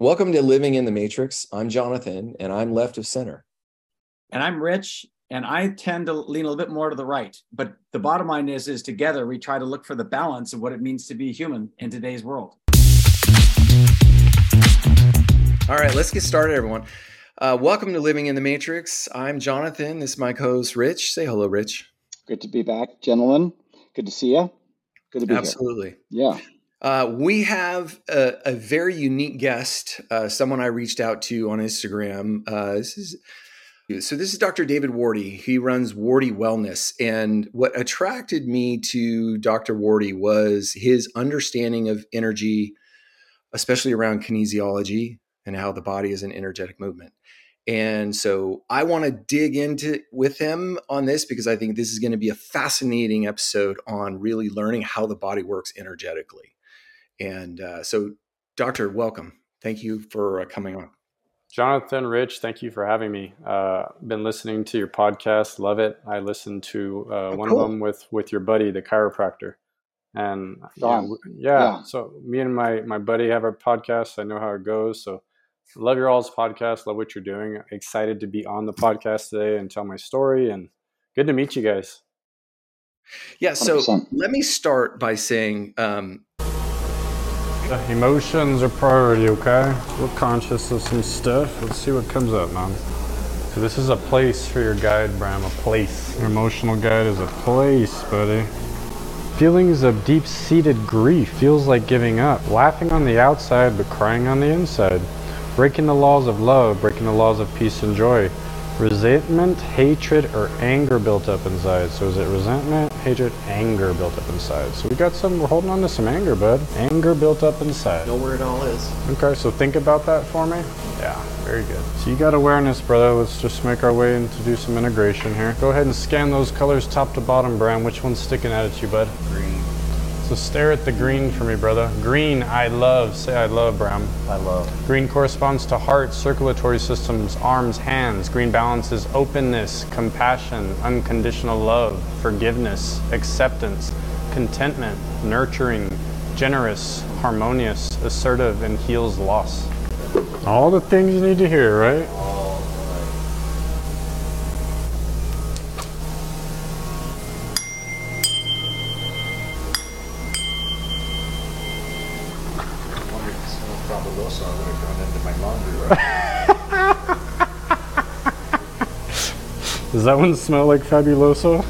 Welcome to Living in the Matrix. I'm Jonathan, and I'm left of center. And I'm Rich, and I tend to lean a little bit more to the right. But the bottom line is together we try to look for the balance of what it means to be human in today's world. All right, let's get started, everyone. Welcome to Living in the Matrix. I'm Jonathan. This is my co-host, Rich. Say hello, Rich. Good to be back, gentlemen. Good to see you. Good to be Absolutely. here. Yeah. We have a very unique guest, someone I reached out to on Instagram. This is Dr. David Wardy. He runs Wardy Wellness. And what attracted me to Dr. Wardy was his understanding of energy, especially around kinesiology and how the body is an energetic movement. And so I want to dig into with him on this because I think this is going to be a fascinating episode on really learning how the body works energetically. And so, Doctor, welcome. Thank you for coming on. Jonathan, Rich, thank you for having me. Been listening to your podcast. Love it. I listened to one of them with your buddy, the chiropractor. And so me and my buddy have our podcast. I know how it goes. So love your all's podcast. Love what you're doing. Excited to be on the podcast today and tell my story. And good to meet you guys. Yeah. So 100%. Let me start by saying, emotions are priority, okay? We're conscious of some stuff. Let's see what comes up, man. So this is a place for your guide, Bram, a place. Your emotional guide is a place, buddy. Feelings of deep-seated grief feels like giving up. Laughing on the outside, but crying on the inside. Breaking the laws of love, breaking the laws of peace and joy. Resentment, hatred, or anger built up inside. So is it resentment, hatred, anger built up inside? So we're holding on to some anger, bud. Anger built up inside. Know where it all is. Okay, so think about that for me. Yeah, very good. So you got awareness, brother. Let's just make our way in to do some integration here. Go ahead and scan those colors top to bottom, Bram. Which one's sticking out at you, bud? Green. So stare at the green for me, brother. Green, I love. Say I love, Bram. I love. Green corresponds to heart, circulatory systems, arms, hands. Green balances openness, compassion, unconditional love, forgiveness, acceptance, contentment, nurturing, generous, harmonious, assertive, and heals loss. All the things you need to hear, right? Does that one smell like Fabuloso?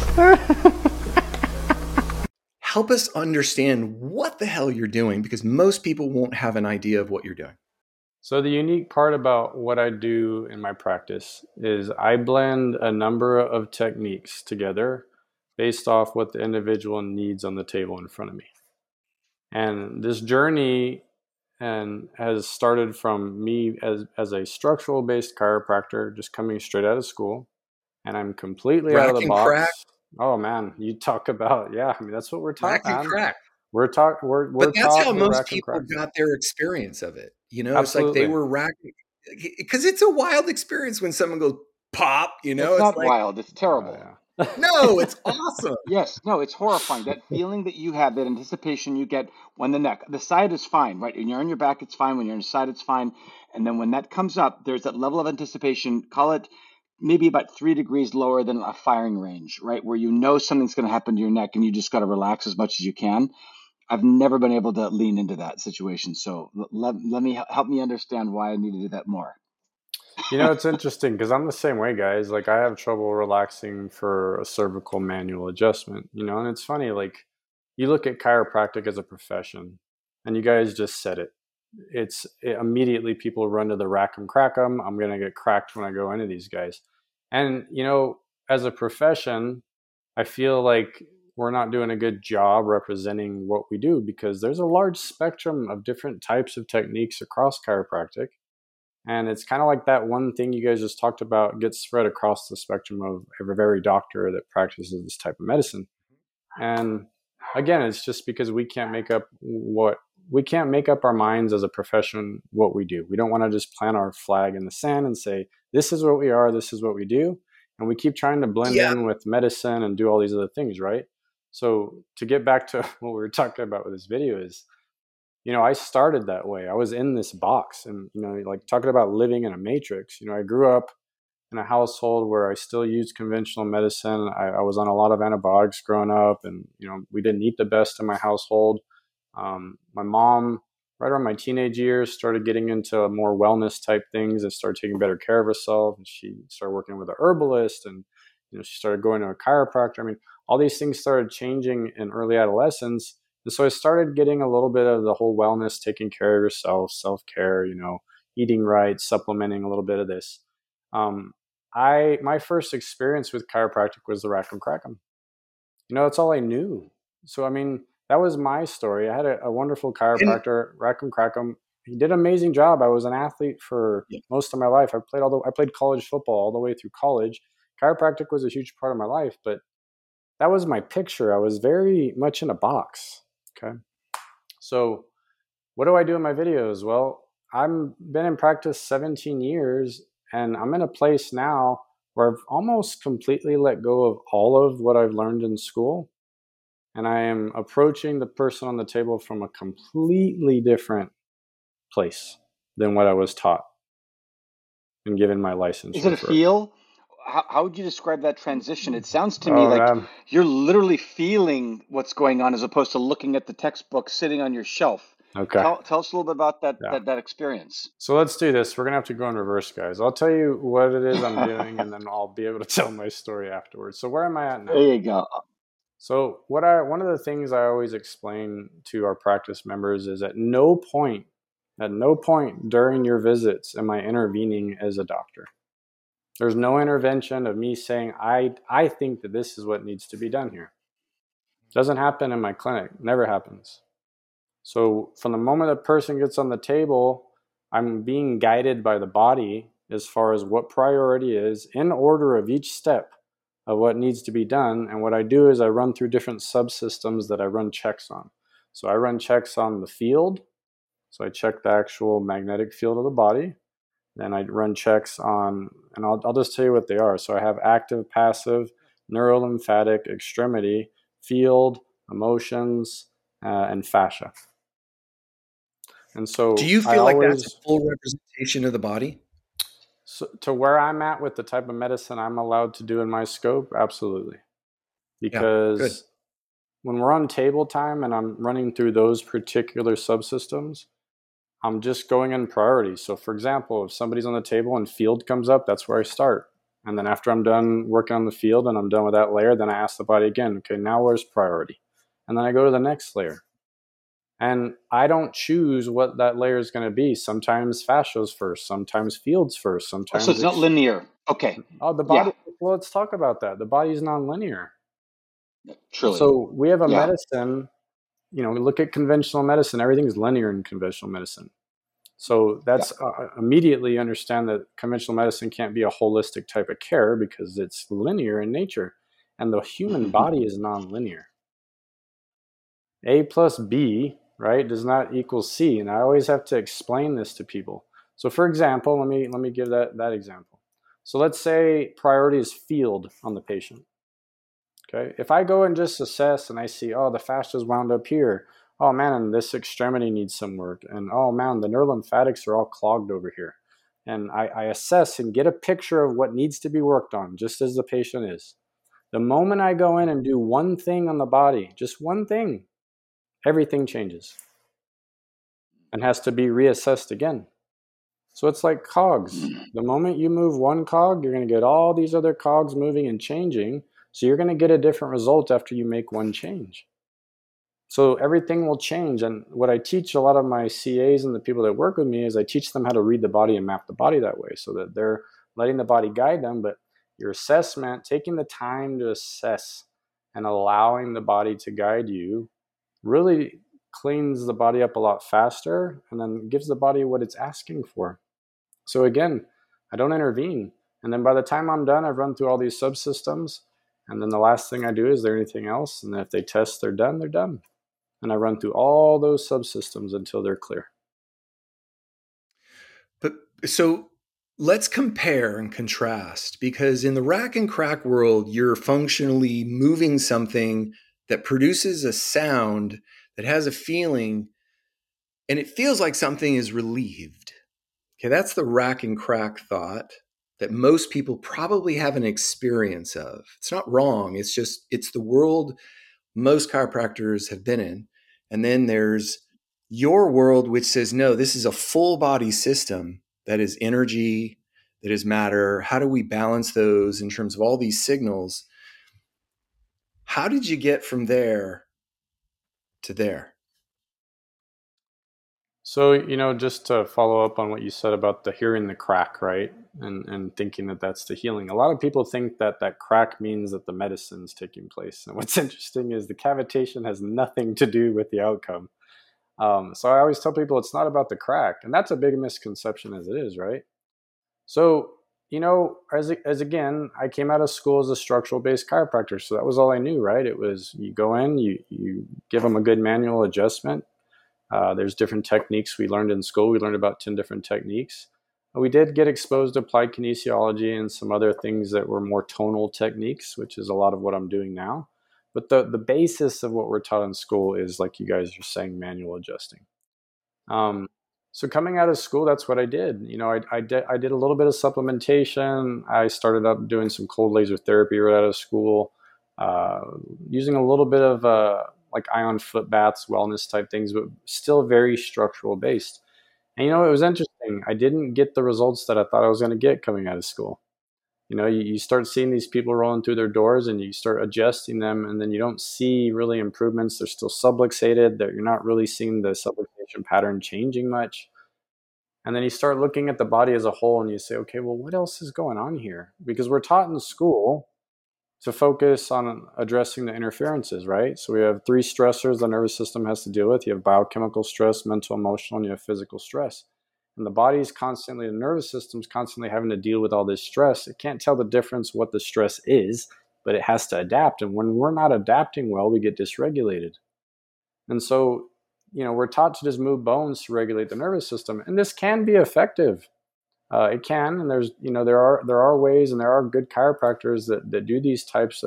Help us understand what the hell you're doing, because most people won't have an idea of what you're doing. So the unique part about what I do in my practice is I blend a number of techniques together based off what the individual needs on the table in front of me. And this journey has started from me as a structural based chiropractor, just coming straight out of school. And I'm completely out of the box. Crack. Oh man, you talk about that's what we're talking about. Crack. We're but that's how most people got their experience of it. You know, Absolutely. It's like they were racking, because it's a wild experience when someone goes pop. You know, it's not like, wild. It's terrible. No, it's awesome. Yes, no, it's horrifying. That feeling that you have, that anticipation you get when the side is fine, right? When you're on your back, it's fine. When you're on the side, it's fine. And then when that comes up, there's that level of anticipation. Call it maybe about 3 degrees lower than a firing range, right? Where you know something's going to happen to your neck and you just got to relax as much as you can. I've never been able to lean into that situation. So help me understand why I need to do that more. You know, it's interesting because I'm the same way, guys. Like I have trouble relaxing for a cervical manual adjustment, you know, and it's funny, like you look at chiropractic as a profession and you guys just said it. Immediately people run to the rack 'em, crack 'em. I'm going to get cracked when I go into these guys. And, you know, as a profession, I feel like we're not doing a good job representing what we do because there's a large spectrum of different types of techniques across chiropractic. And it's kind of like that one thing you guys just talked about gets spread across the spectrum of every doctor that practices this type of medicine. And again, it's just because we can't make up our minds as a profession what we do. We don't want to just plant our flag in the sand and say, this is what we are, this is what we do. And we keep trying to blend in with medicine and do all these other things, right? So to get back to what we were talking about with this video is, I started that way. I was in this box, and, like talking about living in a matrix, I grew up in a household where I still used conventional medicine. I was on a lot of antibiotics growing up, and, we didn't eat the best in my household. My mom, right around my teenage years, started getting into more wellness type things and started taking better care of herself. And she started working with a herbalist, and, she started going to a chiropractor. I mean, all these things started changing in early adolescence. And so I started getting a little bit of the whole wellness, taking care of yourself, self-care, eating right, supplementing a little bit of this. My first experience with chiropractic was the Rackham Crackham. That's all I knew. So, I mean, that was my story. I had a wonderful chiropractor, Rackham Crackham. He did an amazing job. I was an athlete for most of my life. I played college football all the way through college. Chiropractic was a huge part of my life, but that was my picture. I was very much in a box. Okay. So what do I do in my videos? Well, I've been in practice 17 years, and I'm in a place now where I've almost completely let go of all of what I've learned in school. And I am approaching the person on the table from a completely different place than what I was taught and given my licensure. Is it a feel? How would you describe that transition? It sounds to me like man, you're literally feeling what's going on as opposed to looking at the textbook sitting on your shelf. Okay. Tell us a little bit about that experience. So let's do this. We're going to have to go in reverse, guys. I'll tell you what it is I'm doing, and then I'll be able to tell my story afterwards. So where am I at now? There you go. So one of the things I always explain to our practice members is at no point during your visits am I intervening as a doctor. There's no intervention of me saying, I think that this is what needs to be done here. Doesn't happen in my clinic. Never happens. So from the moment a person gets on the table, I'm being guided by the body as far as what priority is in order of each step of what needs to be done. And what I do is I run through different subsystems that I run checks on. So I run checks on the field. So I check the actual magnetic field of the body. Then I run checks on, and I'll just tell you what they are. So I have active, passive, neurolymphatic, extremity, field, emotions, and fascia. And so do you feel like that's a full representation of the body? So to where I'm at with the type of medicine I'm allowed to do in my scope, absolutely. Because when we're on table time and I'm running through those particular subsystems, I'm just going in priority. So for example, if somebody's on the table and field comes up, that's where I start. And then after I'm done working on the field and I'm done with that layer, then I ask the body again, okay, now where's priority? And then I go to the next layer. And I don't choose what that layer is going to be. Sometimes fascia's first, sometimes fields first, sometimes. So it's not linear. Okay. Oh, the body. Yeah. Well, let's talk about that. The body is non-linear. Truly. So we have a medicine, we look at conventional medicine, everything is linear in conventional medicine. So that's immediately understand that conventional medicine can't be a holistic type of care because it's linear in nature. And the human body is non-linear. A plus B, right, does not equal C. And I always have to explain this to people. So for example, let me give that example. So let's say priority is field on the patient. Okay. If I go and just assess and I see, oh, the fascia's wound up here. Oh man, this extremity needs some work. And oh man, the neurolymphatics are all clogged over here. And I assess and get a picture of what needs to be worked on, just as the patient is. The moment I go in and do one thing on the body, just one thing, everything changes and has to be reassessed again. So it's like cogs. The moment you move one cog, you're going to get all these other cogs moving and changing. So you're going to get a different result after you make one change. So everything will change. And what I teach a lot of my CAs and the people that work with me is I teach them how to read the body and map the body that way so that they're letting the body guide them. But your assessment, taking the time to assess and allowing the body to guide you really cleans the body up a lot faster and then gives the body what it's asking for. So again, I don't intervene. And then by the time I'm done, I've run through all these subsystems. And then the last thing I do is there anything else? And then if they test, they're done, they're done. And I run through all those subsystems until they're clear. But so let's compare and contrast, because in the rack and crack world, you're functionally moving something that produces a sound that has a feeling and it feels like something is relieved. Okay, that's the rack and crack thought that most people probably have an experience of. It's not wrong. It's the world most chiropractors have been in. And then there's your world, which says, no, this is a full body system that is energy, that is matter. How do we balance those in terms of all these signals? How did you get from there to there? So, just to follow up on what you said about the hearing the crack, right? And thinking that that's the healing. A lot of people think that that crack means that the medicine's taking place. And what's interesting is the cavitation has nothing to do with the outcome. So I always tell people it's not about the crack. And that's a big misconception as it is, right? So, as again, I came out of school as a structural based chiropractor. So that was all I knew, right? It was you go in, you give them a good manual adjustment. There's different techniques we learned in school. We learned about 10 different techniques. We did get exposed to applied kinesiology and some other things that were more tonal techniques, which is a lot of what I'm doing now. But the basis of what we're taught in school is, like you guys are saying, manual adjusting. So coming out of school, that's what I did. I did a little bit of supplementation. I started up doing some cold laser therapy right out of school, using a little bit of like ion foot baths, wellness type things, but still very structural based. And it was interesting. I didn't get the results that I thought I was going to get coming out of school. You start seeing these people rolling through their doors and you start adjusting them, and then you don't see really improvements. They're still subluxated. That you're not really seeing the subluxation pattern changing much. And then you start looking at the body as a whole and you say, okay, well, what else is going on here? Because we're taught in school to focus on addressing the interferences, right? So we have 3 stressors the nervous system has to deal with. You have biochemical stress, mental, emotional, and you have physical stress. And the the nervous system's constantly having to deal with all this stress. It can't tell the difference what the stress is, but it has to adapt. And when we're not adapting well, we get dysregulated. And so, we're taught to just move bones to regulate the nervous system. And this can be effective. It can, and there's there are ways, and there are good chiropractors that do these types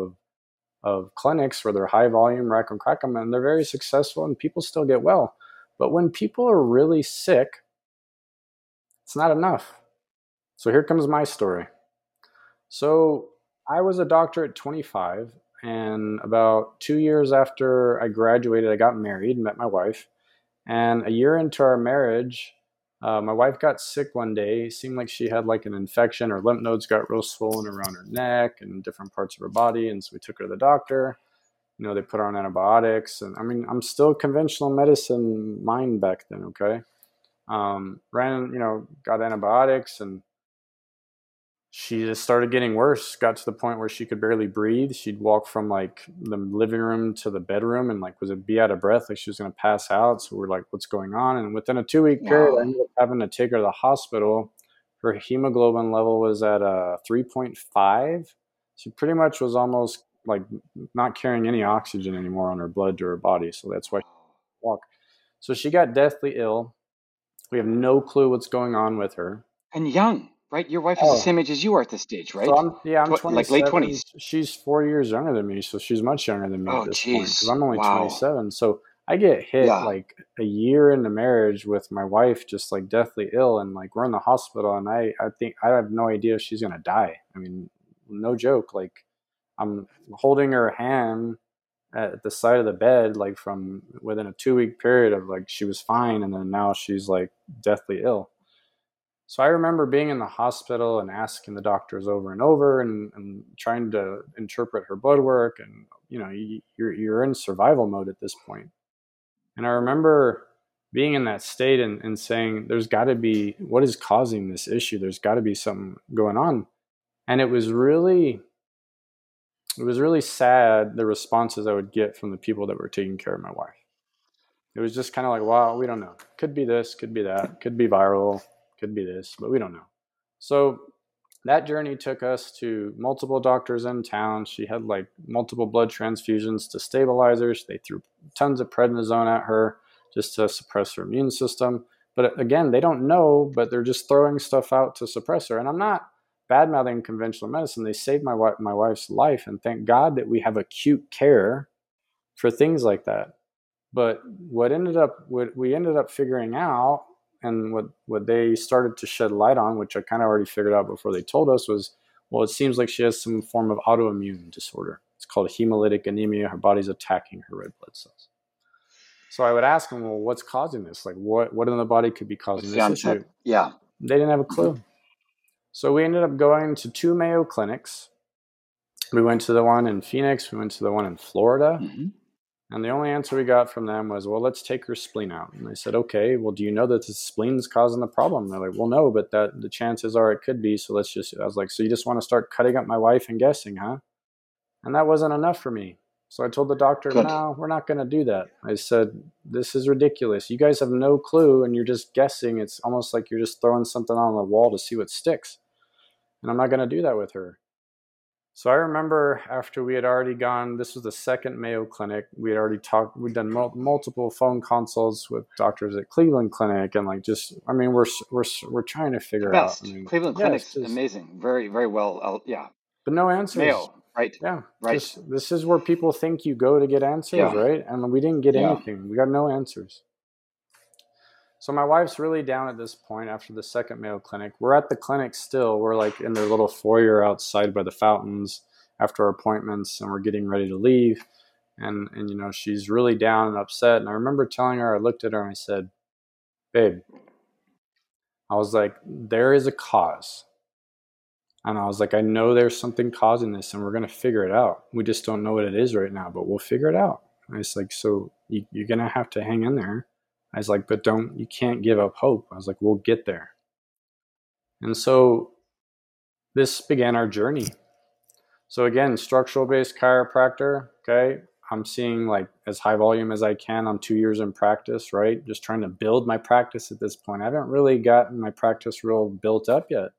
of clinics where they're high volume, rack and crack them, and they're very successful, and people still get well. But when people are really sick, it's not enough. So here comes my story. So I was a doctor at 25, and about 2 years after I graduated, I got married and met my wife. And a year into our marriage, my wife got sick one day. It seemed like she had like an infection. Her lymph nodes got real swollen around her neck and different parts of her body. And so we took her to the doctor. They put her on antibiotics. And I mean, I'm still conventional medicine mind back then, okay? Got antibiotics, and she just started getting worse. Got to the point where she could barely breathe. She'd walk from like the living room to the bedroom and like be out of breath, like she was going to pass out. So we're like, what's going on? And within a 2-week period, I ended up having to take her to the hospital. Her hemoglobin level was at 3.5. She pretty much was almost like not carrying any oxygen anymore on her blood to her body. So that's why she couldn't walk. So she got deathly ill. We have no clue what's going on with her. And young, right? Your wife is the same age as you are at this stage, right? So I'm 27. Like late 20s. She's 4 years younger than me, so she's much younger than me at this point, because I'm only Wow. 27. So I get hit like a year into marriage with my wife just like deathly ill, and like we're in the hospital, and I think I have no idea if she's gonna die. I mean, no joke. Like I'm holding her hand at the side of the bed, like from within a 2-week period of like she was fine, and then now she's like deathly ill. So I remember being in the hospital and asking the doctors over and over and trying to interpret her blood work. And, you're in survival mode at this point. And I remember being in that state and saying, there's got to be, what is causing this issue? There's got to be something going on. And it was really sad, the responses I would get from the people that were taking care of my wife. It was just kind of like, wow, we don't know. Could be this, could be that, could be viral, could be this, but we don't know. So that journey took us to multiple doctors in town. She had like multiple blood transfusions to stabilize her. They threw tons of prednisone at her just to suppress her immune system. But again, they don't know, but they're just throwing stuff out to suppress her. And I'm not bad-mouthing conventional medicine. They saved my wife's life, and thank God that we have acute care for things like that. But what we ended up figuring out, and what they started to shed light on, which I kind of already figured out before they told us, was, well, it seems like she has some form of autoimmune disorder. It's called hemolytic anemia. Her body's attacking her red blood cells. So I would ask them, well, what's causing this? Like, what in the body could be causing this issue? Yeah. They didn't have a clue. Mm-hmm. So we ended up going to 2 Mayo clinics. We went to the one in Phoenix. We went to the one in Florida. Mm-hmm. And the only answer we got from them was, well, let's take her spleen out. And I said, okay, well, do you know that the spleen's causing the problem? And they're like, well, no, but that the chances are it could be. So let's just, I was like, so you just want to start cutting up my wife and guessing, huh? And that wasn't enough for me. So I told the doctor, no, we're not going to do that. I said, this is ridiculous. You guys have no clue and you're just guessing. It's almost like you're just throwing something on the wall to see what sticks. And I'm not going to do that with her. So I remember after we had already gone, this was the second Mayo Clinic. We had already talked, we'd done multiple phone consults with doctors at Cleveland Clinic. And like, just, I mean, we're trying to figure out. I mean, Cleveland Clinic's amazing. Very, very well. Yeah. But no answers. Mayo. Right. Yeah. Right. This is where people think you go to get answers, right? And we didn't get anything. We got no answers. So my wife's really down at this point after the second Mayo Clinic. We're at the clinic still. We're like in their little foyer outside by the fountains after our appointments, and we're getting ready to leave. And you know, she's really down and upset. And I remember telling her, I looked at her and I said, babe, I was like, there is a cause. And I was like, I know there's something causing this and we're going to figure it out. We just don't know what it is right now, but we'll figure it out. I was like, so you're going to have to hang in there. I was like, but you can't give up hope. I was like, we'll get there. And so this began our journey. So again, structural based chiropractor. Okay. I'm seeing like as high volume as I can. I'm 2 years in practice, right? Just trying to build my practice at this point. I haven't really gotten my practice real built up yet.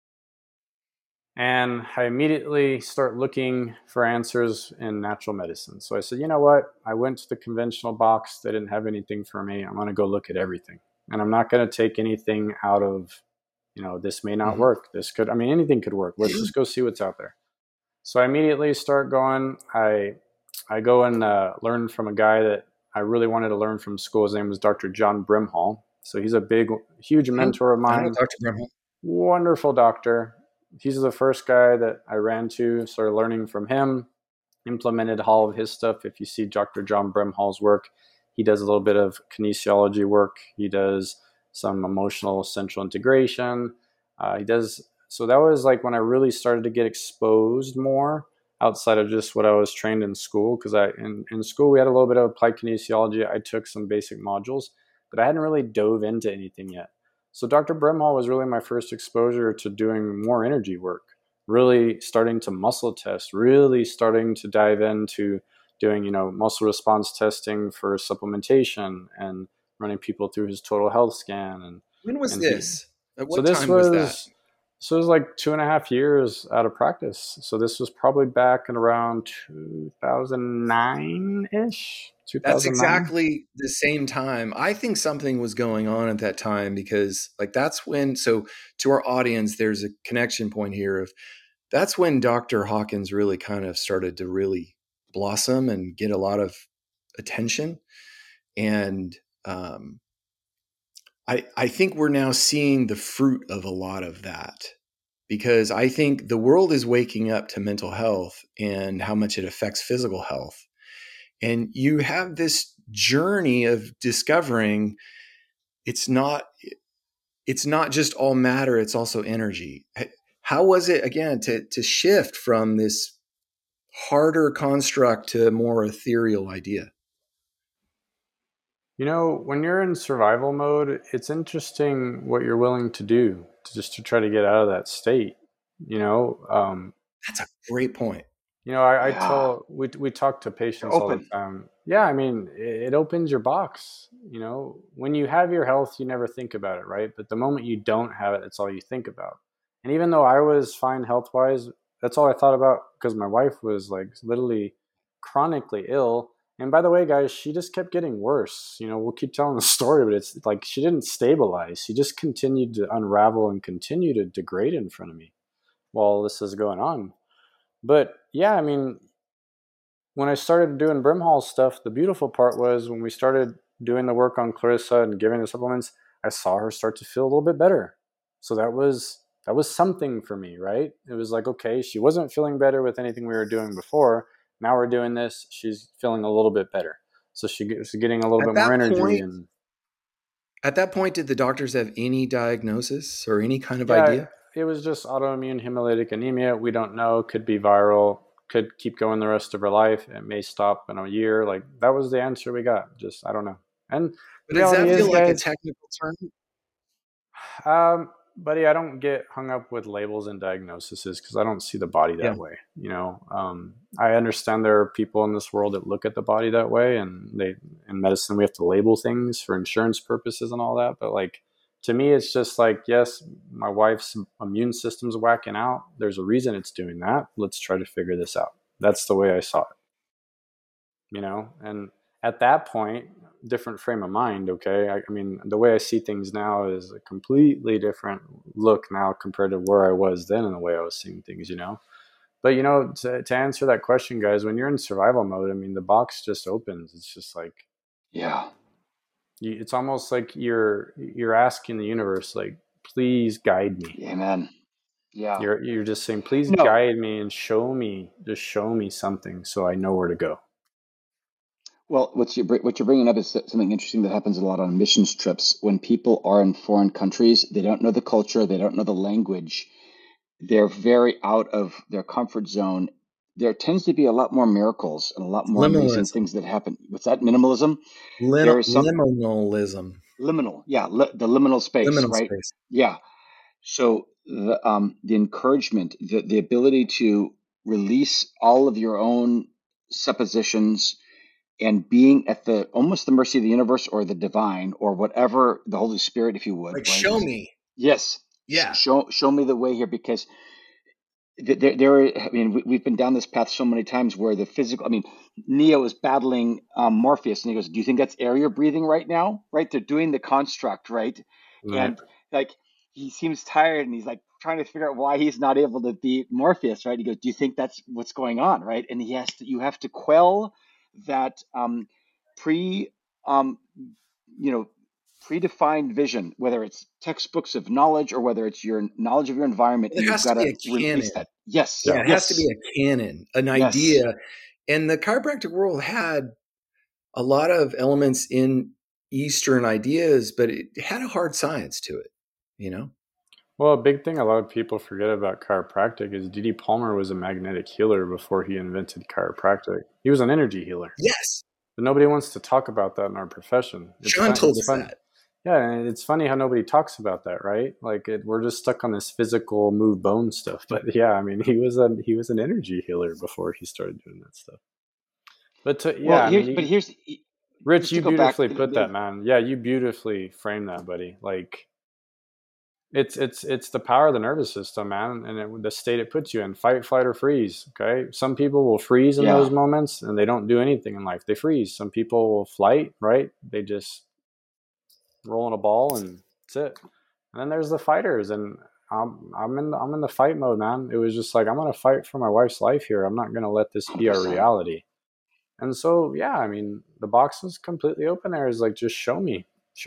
And I immediately start looking for answers in natural medicine. So I said, you know what? I went to the conventional box. They didn't have anything for me. I'm going to go look at everything. And I'm not going to take anything out of, you know, this may not work. This could, I mean, anything could work. Let's just go see what's out there. So I immediately start going. I go and learn from a guy that I really wanted to learn from school. His name was Dr. John Brimhall. So he's a huge mentor of mine. I know Dr. Brimhall. Wonderful doctor. He's the first guy that I ran to, started learning from him, implemented all of his stuff. If you see Dr. John Brimhall's work, he does a little bit of kinesiology work. He does some emotional central integration. So that was like when I really started to get exposed more outside of just what I was trained in school. Because in school, we had a little bit of applied kinesiology. I took some basic modules, but I hadn't really dove into anything yet. So Dr. Brimhall was really my first exposure to doing more energy work, really starting to muscle test, really starting to dive into doing, you know, muscle response testing for supplementation and running people through his total health scan. And when was this? At what time was that? So it was like 2.5 years out of practice. So this was probably back in around 2009-ish. That's exactly the same time. I think something was going on at that time because like that's when, so to our audience, there's a connection point here of that's when Dr. Hawkins really kind of started to really blossom and get a lot of attention. And I think we're now seeing the fruit of a lot of that because I think the world is waking up to mental health and how much it affects physical health. And you have this journey of discovering it's not just all matter, it's also energy. How was it, again, to shift from this harder construct to a more ethereal idea? You know, when you're in survival mode, it's interesting what you're willing to do to try to get out of that state. You know, that's a great point. You know, we talk to patients all the time. Yeah, I mean, it opens your box. You know, when you have your health, you never think about it, right? But the moment you don't have it, that's all you think about. And even though I was fine health-wise, that's all I thought about because my wife was like literally chronically ill. And by the way, guys, she just kept getting worse. You know, we'll keep telling the story, but it's like she didn't stabilize. She just continued to unravel and continue to degrade in front of me while this is going on. But yeah, I mean, when I started doing Brimhall stuff, the beautiful part was when we started doing the work on Clarissa and giving the supplements, I saw her start to feel a little bit better. So that was something for me, right? It was like, okay, she wasn't feeling better with anything we were doing before. Now we're doing this. She's feeling a little bit better. So she's getting a little At bit more that energy. point, And at that point, did the doctors have any diagnosis or any kind of yeah, idea? it was just autoimmune hemolytic anemia. We don't know. Could be viral. Could keep going the rest of her life. It may stop in a year. Like, that was the answer we got. Just, I don't know. And But the does reality that is, feel like a guys, technical term? buddy, I don't get hung up with labels and diagnoses because I don't see the body Yeah. that way. I understand there are people in this world that look at the body that way, and in medicine we have to label things for insurance purposes and all that. But like, to me, it's just like, yes, my wife's immune system's whacking out. There's a reason it's doing that. Let's try to figure this out. That's the way I saw it, and at that point, different frame of mind. Okay. I mean, the way I see things now is a completely different look now compared to where I was then and the way I was seeing things. But, to answer that question, guys, when you're in survival mode, I mean, the box just opens. It's just like, Yeah. it's almost like you're asking the universe, like, please guide me. Amen. Yeah. You're just saying, please No. guide me and show me something so I know where to go. Well, what you're bringing up is something interesting that happens a lot on missions trips. When people are in foreign countries, they don't know the culture, they don't know the language. They're very out of their comfort zone. There tends to be a lot more miracles and a lot more amazing Liminalism. things that happen. What's that? Minimalism? There is some Liminalism. liminal. Yeah, the liminal space, Liminal right? space. Yeah. So the encouragement, the ability to release all of your own suppositions and being at the almost the mercy of the universe or the divine or whatever, the Holy Spirit, if you would, Like, right? show me. Yes. Yeah. Show me the way here, because I mean, we've been down this path so many times where the physical, I mean, Neo is battling Morpheus, and he goes, "Do you think that's air you're breathing right now?" Right? They're doing the construct, right? Right. And like, he seems tired, and he's like trying to figure out why he's not able to beat Morpheus, right? He goes, "Do you think that's what's going on?" Right? And you have to quell that pre, um, you know, predefined vision, whether it's textbooks of knowledge or whether it's your knowledge of your environment, and There you've has to got be to a release canon. that. Yes. Yeah, it has to Yes. be a canon, an Yes. idea. And the chiropractic world had a lot of elements in Eastern ideas, but it had a hard science to it. Well, a big thing a lot of people forget about chiropractic is D.D. Palmer was a magnetic healer before he invented chiropractic. He was an energy healer, Yes. but nobody wants to talk about that in our profession. Sean told It's us fun. that. Yeah, and it's funny how nobody talks about that, right? Like, we're just stuck on this physical move bone stuff. But yeah, I mean, he was an energy healer before he started doing that stuff. But Well, I mean, here's Rich, just to you go back. beautifully put that, man. Yeah, you beautifully framed that, buddy. Like, it's the power of the nervous system, man, and the state it puts you in: fight, flight, or freeze. Okay, some people will freeze in those Yeah. moments and they don't do anything in life. They freeze. Some people will flight, right? They just roll in a ball and that's it. And then there's the fighters, and I'm in the fight mode, man. It was just like, I'm gonna fight for my wife's life here. I'm not gonna let this be our 100%. reality. And so, yeah, I mean, the box is completely open there. Is like, just show me.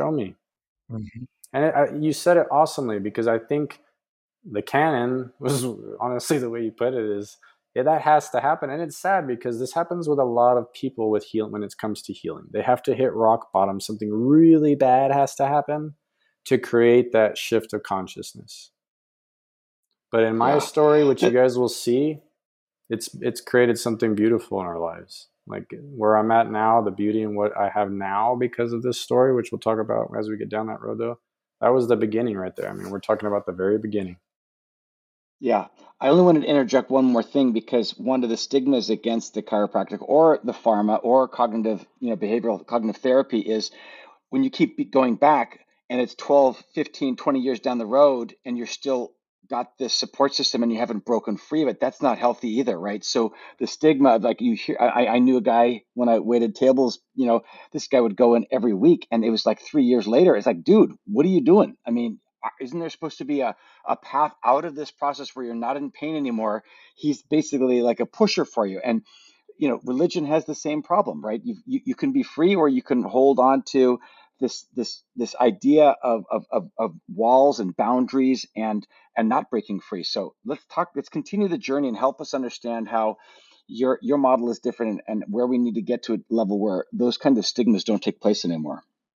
Mhm. And you said it awesomely, because I think the canon was honestly the way you put it is, yeah, that has to happen. And it's sad because this happens with a lot of people with healing. When it comes to healing, they have to hit rock bottom. Something really bad has to happen to create that shift of consciousness. But in my Yeah. story, which you guys will see, it's created something beautiful in our lives. Like, where I'm at now, the beauty in what I have now because of this story, which we'll talk about as we get down that road, though. That was the beginning right there. I mean, we're talking about the very beginning. Yeah. I only wanted to interject one more thing, because one of the stigmas against the chiropractic or the pharma or cognitive, behavioral cognitive therapy is when you keep going back and it's 12, 15, 20 years down the road and you're still got this support system and you haven't broken free of it, that's not healthy either, right? So the stigma, like you hear, I knew a guy when I waited tables, this guy would go in every week, and it was like 3 years later. It's like, dude, what are you doing? I mean, isn't there supposed to be a path out of this process where you're not in pain anymore? He's basically like a pusher for you. And religion has the same problem, right? You can be free, or you can hold on to this idea of walls and boundaries and not breaking free. So let's continue the journey and help us understand how your model is different, and where we need to get to a level where those kind of stigmas don't take place anymore.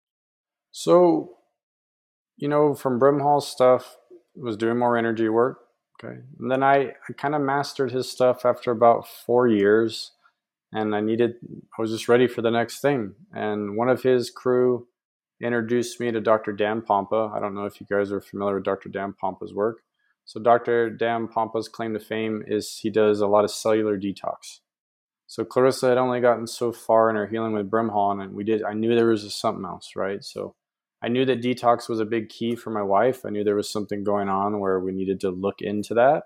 So, from Brimhall's stuff, was doing more energy work. Okay. And then I kind of mastered his stuff after about 4 years, and I was just ready for the next thing. And one of his crew introduced me to Dr. Dan Pompa. I don't know if you guys are familiar with Dr. Dan Pompa's work. So Dr. Dan Pompa's claim to fame is he does a lot of cellular detox. So Clarissa had only gotten so far in her healing with Brimhall, and I knew there was something else, right? So I knew that detox was a big key for my wife. I knew there was something going on where we needed to look into that.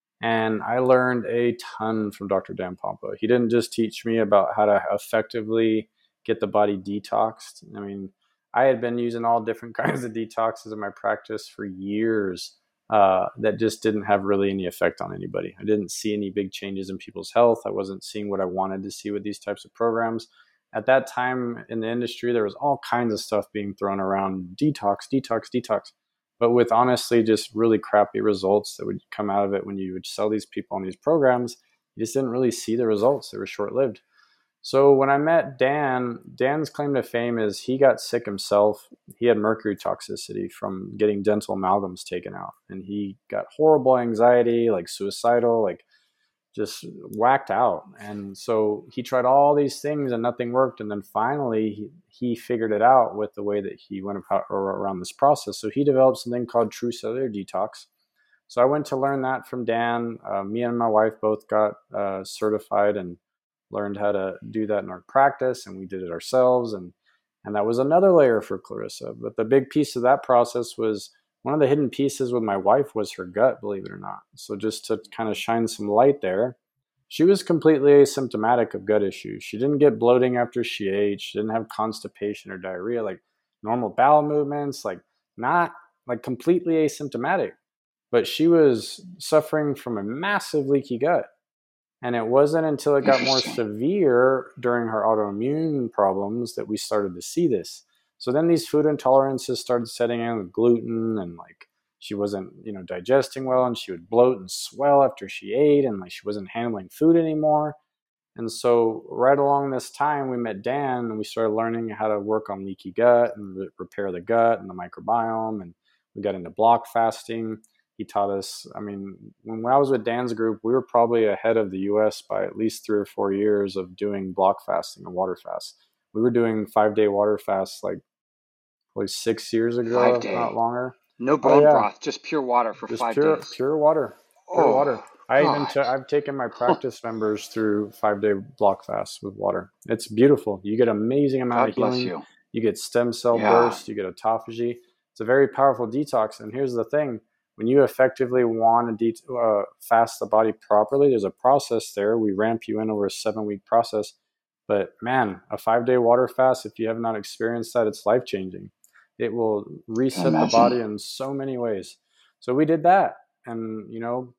And I learned a ton from Dr. Dan Pompa. He didn't just teach me about how to effectively get the body detoxed. I mean, I had been using all different kinds of detoxes in my practice for years that just didn't have really any effect on anybody. I didn't see any big changes in people's health. I wasn't seeing what I wanted to see with these types of programs. At that time in the industry, there was all kinds of stuff being thrown around, detox, detox, detox, but with honestly just really crappy results that would come out of it when you would sell these people on these programs. You just didn't really see the results. They were short-lived. So when I met Dan's claim to fame is he got sick himself. He had mercury toxicity from getting dental amalgams taken out. And he got horrible anxiety, like suicidal, like just whacked out. And so he tried all these things and nothing worked. And then finally he figured it out with the way that he went about around this process. So he developed something called True Cellular Detox. So I went to learn that from Dan. Me and my wife both got certified and learned how to do that in our practice, and we did it ourselves. And that was another layer for Clarissa. But the big piece of that process was one of the hidden pieces with my wife was her gut, believe it or not. So just to kind of shine some light there, she was completely asymptomatic of gut issues. She didn't get bloating after she ate. She didn't have constipation or diarrhea, like normal bowel movements, like not like completely asymptomatic. But she was suffering from a massive leaky gut. And it wasn't until it got more severe during her autoimmune problems that we started to see this. So then these food intolerances started setting in with gluten, and like she wasn't, digesting well, and she would bloat and swell after she ate, and like she wasn't handling food anymore. And so right along this time, we met Dan, and we started learning how to work on leaky gut and repair the gut and the microbiome. And we got into block fasting. He taught us, when I was with Dan's group, we were probably ahead of the US by at least 3 or 4 years of doing block fasting and water fast. We were doing 5-day water fasts like probably 6 years ago, 5 if day. not longer. No bone broth, just pure water for just 5 days. Pure water. Pure water. I've taken my practice members through 5-day block fasts with water. It's beautiful. You get amazing amount of healing. You get stem cell burst. You get autophagy. It's a very powerful detox. And here's the thing. When you effectively want to fast the body properly, there's a process there. We ramp you in over a 7-week process. But man, a 5-day water fast, if you have not experienced that, it's life-changing. It will reset the body in so many ways. So we did that. And,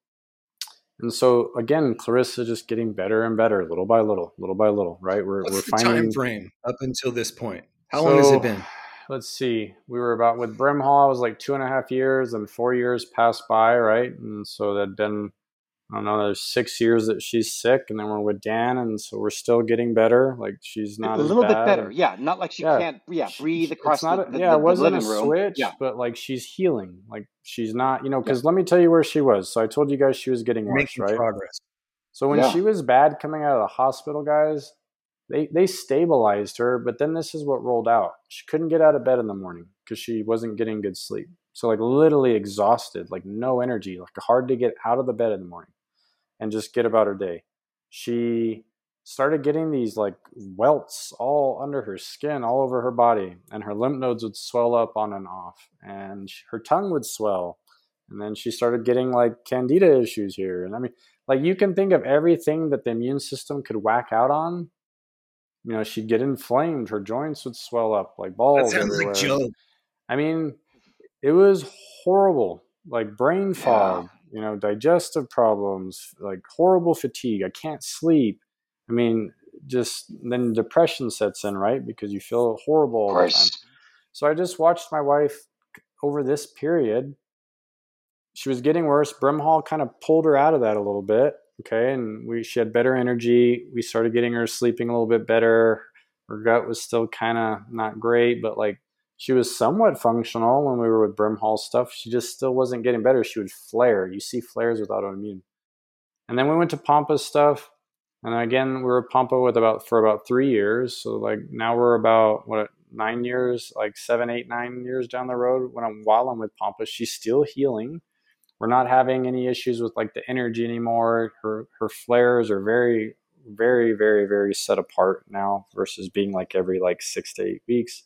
and so again, Clarissa just getting better and better, little by little, right? What's the time frame up until this point? How long has it been? Let's see. We were about with Brimhall, it was like 2.5 years, and 4 years passed by, right? And so that'd been, I don't know, there's 6 years that she's sick, and then we're with Dan, and so we're still getting better. Like she's not a little bit better, not like she can't, breathe across the living room. It wasn't a switch, but like she's healing. Like she's not, because let me tell you where she was. So I told you guys she was getting worse, right? Progress. So when she was bad coming out of the hospital, guys, they stabilized her, but then this is what rolled out. She couldn't get out of bed in the morning because she wasn't getting good sleep. So like literally exhausted, like no energy, like hard to get out of the bed in the morning and just get about her day. She started getting these like welts all under her skin, all over her body, and her lymph nodes would swell up on and off, and her tongue would swell. And then she started getting like candida issues here. And like you can think of everything that the immune system could whack out on. She'd get inflamed. Her joints would swell up like balls everywhere. That sounds like Joe. It was horrible. Like brain fog, digestive problems, like horrible fatigue. I can't sleep. I mean, just then depression sets in, right? Because you feel horrible all the time. So I just watched my wife over this period. She was getting worse. Brimhall kind of pulled her out of that a little bit. Okay. And she had better energy. We started getting her sleeping a little bit better. Her gut was still kind of not great, but like she was somewhat functional when we were with Brimhall stuff. She just still wasn't getting better. She would flare. You see flares with autoimmune. And then we went to Pampa's stuff. And again, we were at Pampa for about 3 years. So like now we're about 9 years, like 7, 8, 9 years down the road while I'm with Pampa. She's still healing. We're not having any issues with like the energy anymore. Her flares are very, very, very, very set apart now versus being like every like 6 to 8 weeks.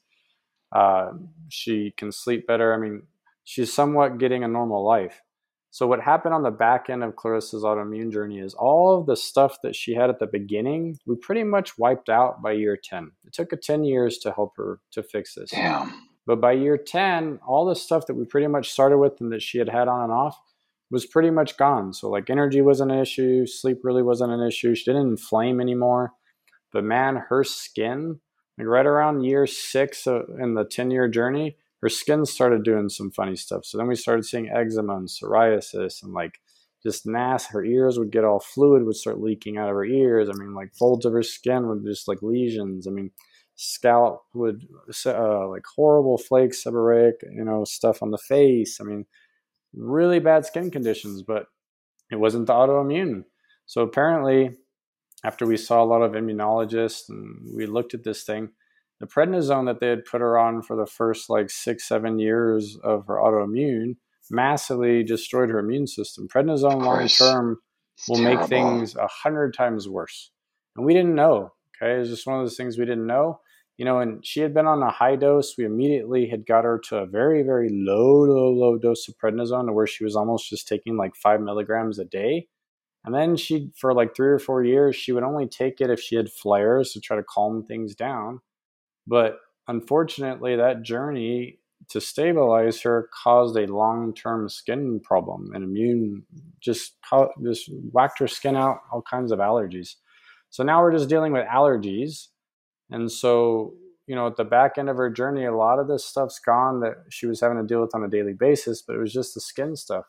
She can sleep better. I mean, she's somewhat getting a normal life. So what happened on the back end of Clarissa's autoimmune journey is all of the stuff that she had at the beginning, we pretty much wiped out by year 10. It took her 10 years to help her to fix this. Damn. But by year 10, all the stuff that we pretty much started with and that she had on and off was pretty much gone. So like energy wasn't an issue. Sleep really wasn't an issue. She didn't inflame anymore. But man, her skin, like right around year 6 in the 10-year journey, her skin started doing some funny stuff. So then we started seeing eczema and psoriasis and like just nasty. Her ears would get all fluid, would start leaking out of her ears. I mean, like folds of her skin would just like lesions. I mean, scalp would like horrible flakes, seborrheic, stuff on the face. I mean, really bad skin conditions, but it wasn't the autoimmune. So apparently, after we saw a lot of immunologists and we looked at this thing, the prednisone that they had put her on for the first like 6, 7 years of her autoimmune massively destroyed her immune system. Prednisone long term will make things 100 times worse. And we didn't know. Okay. It was just one of those things we didn't know. And she had been on a high dose. We immediately had got her to a very, very low dose of prednisone to where she was almost just taking like 5 milligrams a day. And then for like 3 or 4 years, she would only take it if she had flares to try to calm things down. But unfortunately, that journey to stabilize her caused a long-term skin problem, and immune just whacked her skin out, all kinds of allergies. So now we're just dealing with allergies. And so, at the back end of her journey, a lot of this stuff's gone that she was having to deal with on a daily basis, but it was just the skin stuff.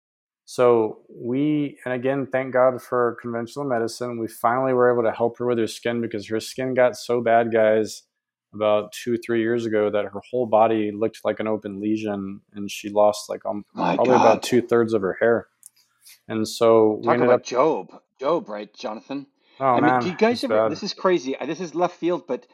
So and again, thank God for conventional medicine. We finally were able to help her with her skin because her skin got so bad, guys, about 2-3 years ago that her whole body looked like an open lesion and she lost like probably about 2/3 of her hair. And so we ended up Job, right, Jonathan? Oh, man, do you guys ever, this is crazy. This is left field, but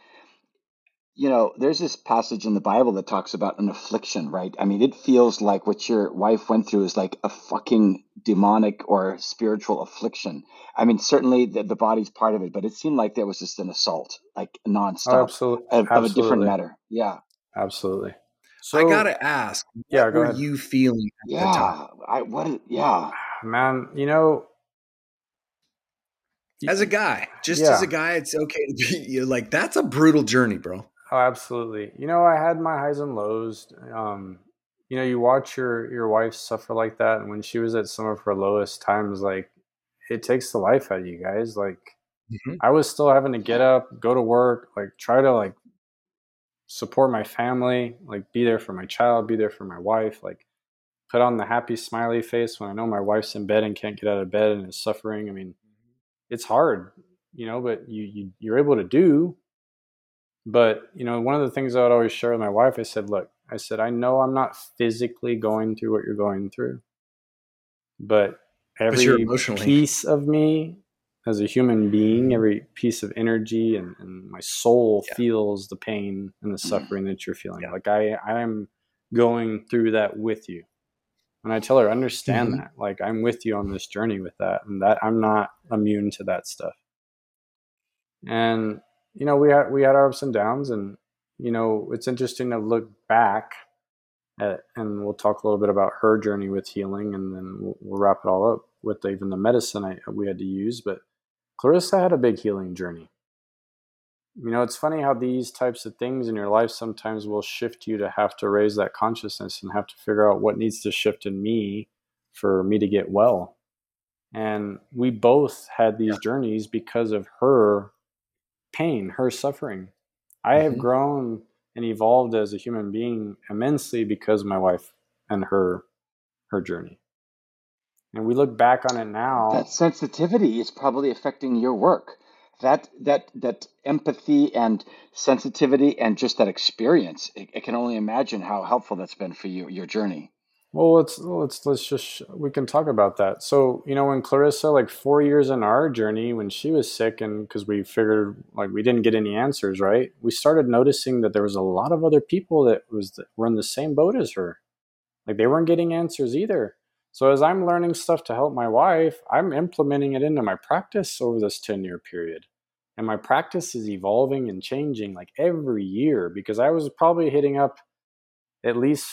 there's this passage in the Bible that talks about an affliction, right? I mean, it feels like what your wife went through is like a fucking demonic or spiritual affliction. I mean, certainly the body's part of it, but it seemed like there was just an assault, like nonstop, of a different matter. Yeah, absolutely. So I gotta ask, what were you feeling at the time? Man, as a guy, as a guy, it's okay to be like, that's a brutal journey, bro. Oh, absolutely. I had my highs and lows. You watch your wife suffer like that, and when she was at some of her lowest times, like it takes the life out of you guys. Like I was still having to get up, go to work, like try to like support my family, like be there for my child, be there for my wife, like put on the happy smiley face when I know my wife's in bed and can't get out of bed and is suffering. I mean, it's hard, but you're able to do. But, one of the things I would always share with my wife, I said, I know I'm not physically going through what you're going through, but every piece of me as a human being, every piece of energy and my soul feels the pain and the suffering that you're feeling. Like I'm going through that with you. And I tell her, understand that, like I'm with you on this journey with that, and that I'm not immune to that stuff. And we had our ups and downs, and it's interesting to look back at, and we'll talk a little bit about her journey with healing, and then we'll wrap it all up with even the medicine we had to use. But Clarissa had a big healing journey. It's funny how these types of things in your life sometimes will shift you to have to raise that consciousness and have to figure out what needs to shift in me for me to get well. And we both had these journeys because of her pain, her suffering. I have grown and evolved as a human being immensely because of my wife and her journey. And we look back on it That now. sensitivity is probably affecting your work. That empathy and sensitivity and just that experience. I can only imagine how helpful that's been for you, your journey. Well, let's just we can talk about that. So, when Clarissa, like 4 years in our journey, when she was sick, and because we figured like we didn't get any answers, right? We started noticing that there was a lot of other people that were in the same boat as her. Like they weren't getting answers either. So as I'm learning stuff to help my wife, I'm implementing it into my practice over this 10-year period. And my practice is evolving and changing like every year because I was probably hitting up at least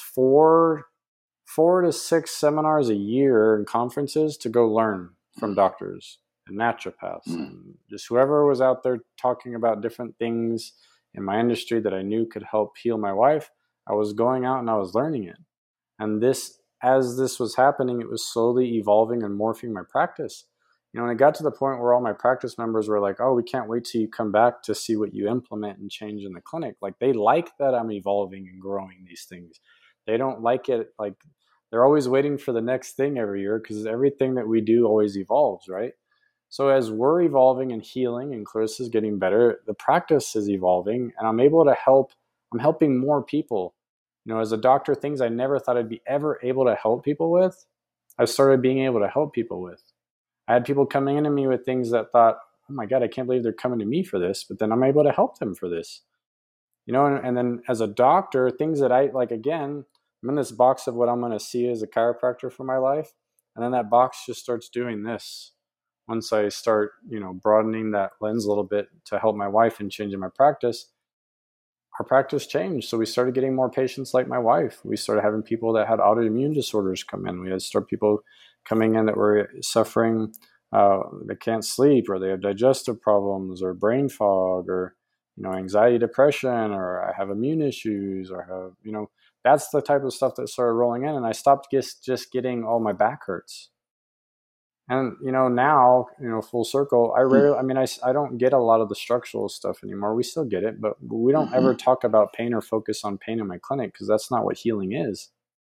four to six seminars a year and conferences to go learn from doctors and naturopaths Mm. and just whoever was out there talking about different things in my industry that I knew could help heal my wife. I was going out and I was learning it. And as this was happening, it was slowly evolving and morphing my practice. And it got to the point where all my practice members were like, oh, we can't wait till you come back to see what you implement and change in the clinic. Like they like that I'm evolving and growing these things. They don't like it. Like they're always waiting for the next thing every year because everything that we do always evolves, right? So as we're evolving and healing and Clarissa's getting better, the practice is evolving and I'm helping more people. As a doctor, things I never thought I'd be ever able to help people with, I've started being able to help people with. I had people coming into me with things that thought, oh my God, I can't believe they're coming to me for this, but then I'm able to help them for this. And then as a doctor, things that I like, again, I'm in this box of what I'm going to see as a chiropractor for my life. And then that box just starts doing this. Once I start, broadening that lens a little bit to help my wife and changing my practice, our practice changed. So we started getting more patients like my wife. We started having people that had autoimmune disorders come in. We had people coming in that were suffering, they can't sleep, or they have digestive problems, or brain fog, or anxiety, depression, or I have immune issues, or have that's the type of stuff that started rolling in. And I stopped just getting, oh, my back hurts. And now, full circle, I don't get a lot of the structural stuff anymore. We still get it, but we don't ever talk about pain or focus on pain in my clinic because that's not what healing is.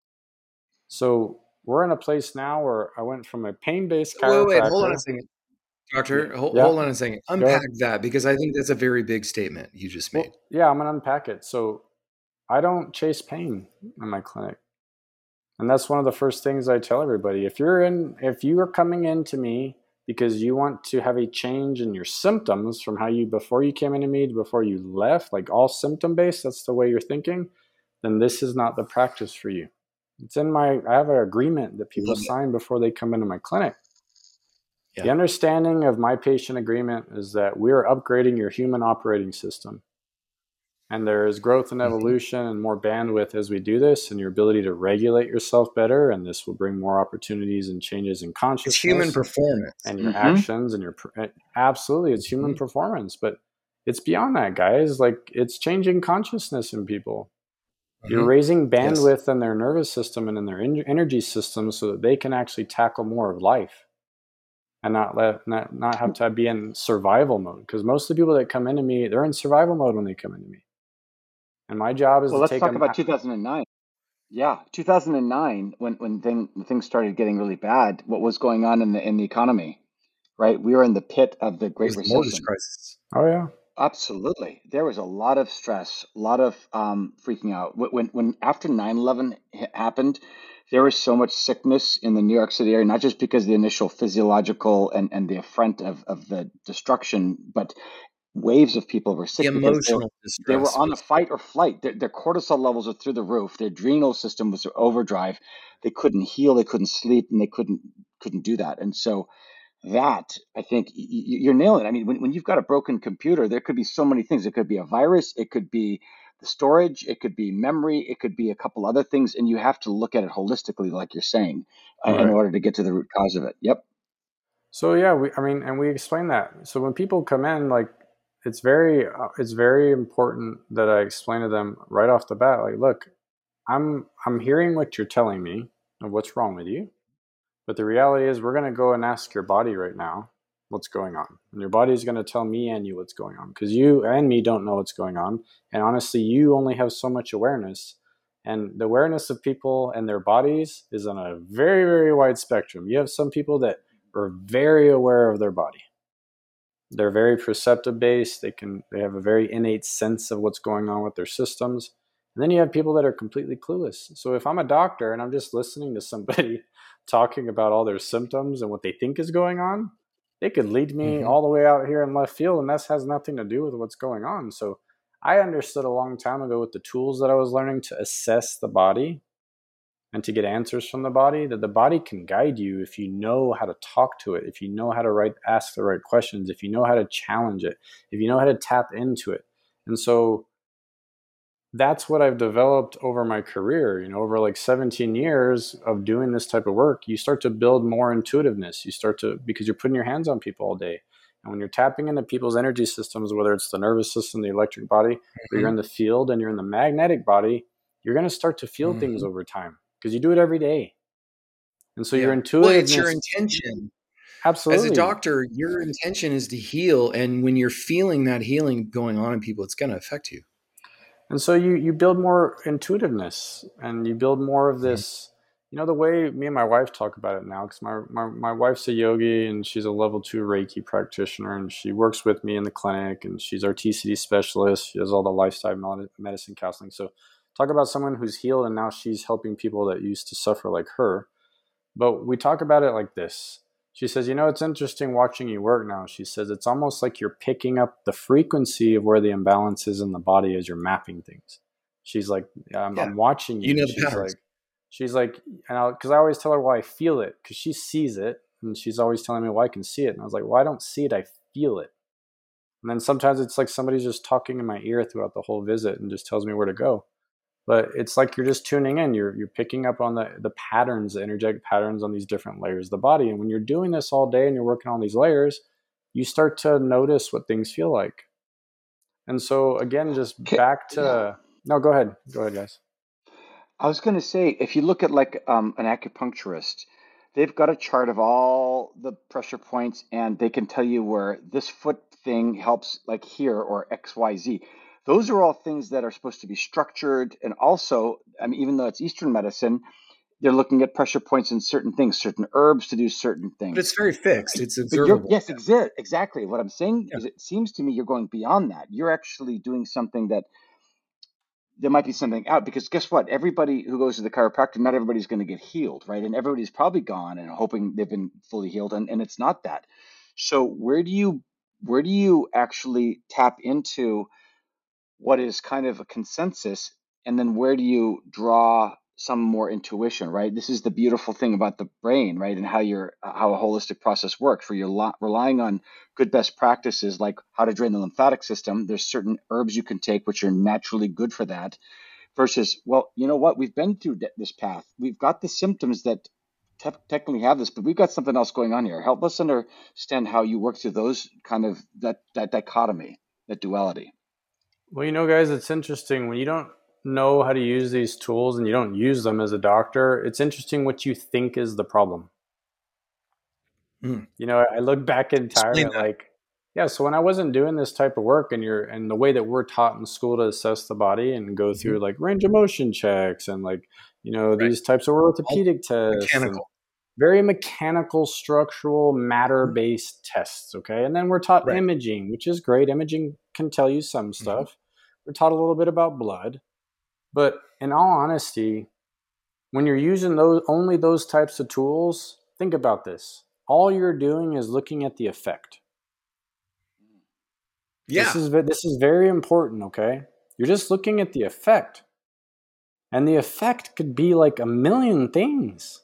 So we're in a place now where I went from a pain-based chiropractor. Wait, hold on a second, doctor. Hold on a second. Unpack that because I think that's a very big statement you just made. Well, yeah, I'm going to unpack it. So I don't chase pain in my clinic. And that's one of the first things I tell everybody. If you are coming into me because you want to have a change in your symptoms from before you came into me to before you left, like all symptom based, that's the way you're thinking, then this is not the practice for you. I have an agreement that people sign before they come into my clinic. Yeah. The understanding of my patient agreement is that we are upgrading your human operating system. And there is growth and evolution and more bandwidth as we do this, and your ability to regulate yourself better. And this will bring more opportunities and changes in consciousness. It's human performance. And your actions and absolutely, it's human performance. But it's beyond that, guys. Like it's changing consciousness in people. You're raising bandwidth in their nervous system and in their energy system so that they can actually tackle more of life and not have to be in survival mode. Because most of the people that come into me, they're in survival mode when they come into me. And my job is to take them. Let's talk about 2009. Yeah, 2009, when things started getting really bad. What was going on in the economy, right? We were in the pit of the Great Recession. Mortgage crisis. Oh yeah, absolutely. There was a lot of stress, a lot of freaking out. When after 9/11 happened, there was so much sickness in the New York City area, not just because of the initial physiological and the affront of the destruction, but waves of people were sick because they were on a fight or flight. Their cortisol levels were through the roof. Their adrenal system was overdrive. They couldn't heal. They couldn't sleep, and they couldn't do that. And so that, I think, you're nailing it. I mean, when you've got a broken computer, there could be so many things. It could be a virus. It could be the storage. It could be memory. It could be a couple other things. And you have to look at it holistically, like you're saying, in order to get to the root cause of it. Yep. So yeah, we explain that. So when people come in, like, it's very important that I explain to them right off the bat, like, look, I'm hearing what you're telling me of what's wrong with you. But the reality is we're going to go and ask your body right now what's going on. And your body is going to tell me and you what's going on, because you and me don't know what's going on. And honestly, you only have so much awareness. And the awareness of people and their bodies is on a very, very wide spectrum. You have some people that are very aware of their body. They're very perceptive based. They have a very innate sense of what's going on with their systems. And then you have people that are completely clueless. So if I'm a doctor and I'm just listening to somebody talking about all their symptoms and what they think is going on, they could lead me all the way out here in left field, and that has nothing to do with what's going on. So I understood a long time ago with the tools that I was learning to assess the body and to get answers from the body, that the body can guide you if you know how to talk to it, if you know how to ask the right questions, if you know how to challenge it, if you know how to tap into it. And so that's what I've developed over my career. You know, over like 17 years of doing this type of work, you start to build more intuitiveness. Because you're putting your hands on people all day. And when you're tapping into people's energy systems, whether it's the nervous system, the electric body, or you're in the field and you're in the magnetic body, you're going to start to feel things over time because you do it every day. And so your intuitiveness. Well, it's your intention. Absolutely. As a doctor, your intention is to heal. And when you're feeling that healing going on in people, it's going to affect you. And so you build more intuitiveness and you build more of this, you know, the way me and my wife talk about it now, because my wife's a yogi and she's a level 2 Reiki practitioner, and she works with me in the clinic, and she's our TCD specialist. She does all the lifestyle medicine counseling. So talk about someone who's healed and now she's helping people that used to suffer like her. But we talk about it like this. She says, you know, it's interesting watching you work now. She says, it's almost like you're picking up the frequency of where the imbalance is in the body as you're mapping things. She's like, I'm watching you. You know the patterns. She's like, because I always tell her, well, I feel it, because she sees it. And she's always telling me, well, I can see it. And I was like, well, I don't see it, I feel it. And then sometimes it's like somebody's just talking in my ear throughout the whole visit and just tells me where to go. But it's like you're just tuning in. You're picking up on the patterns, the energetic patterns on these different layers of the body. And when you're doing this all day and you're working on these layers, you start to notice what things feel like. And so again, just back to no, go ahead, guys. I was going to say, if you look at like an acupuncturist, they've got a chart of all the pressure points, and they can tell you where this foot thing helps, like here, or XYZ. Those are all things that are supposed to be structured. And also, I mean, even though it's Eastern medicine, they're looking at pressure points in certain things, certain herbs to do certain things. But it's very fixed. It's observable. Yes, exactly. What I'm saying is, it seems to me you're going beyond that. You're actually doing something that there might be something out, because guess what? Everybody who goes to the chiropractor, not everybody's going to get healed, right? And everybody's probably gone and hoping they've been fully healed, and it's not that. So where do you actually tap into what is kind of a consensus, and then where do you draw some more intuition, right? This is the beautiful thing about the brain, right? And how a holistic process works, where you're relying on good best practices, like how to drain the lymphatic system. There's certain herbs you can take which are naturally good for that, versus, well, you know what? We've been through this path. We've got the symptoms that technically have this, but we've got something else going on here. Help us understand how you work through those kind of that dichotomy, that duality. Well, you know, guys, it's interesting when you don't know how to use these tools and you don't use them as a doctor. It's interesting what you think is the problem. You know, I look back in time at like, so when I wasn't doing this type of work, and the way that we're taught in school to assess the body and go through like range of motion checks and like, you know, these types of orthopedic tests, mechanical. Very mechanical, structural, matter-based tests, okay? And then we're taught imaging, which is great. Imaging can tell you some stuff. We're taught a little bit about blood. But in all honesty, when you're using only those types of tools, think about this. All you're doing is looking at the effect. Yeah. This is very important, okay? You're just looking at the effect. And the effect could be like a million things.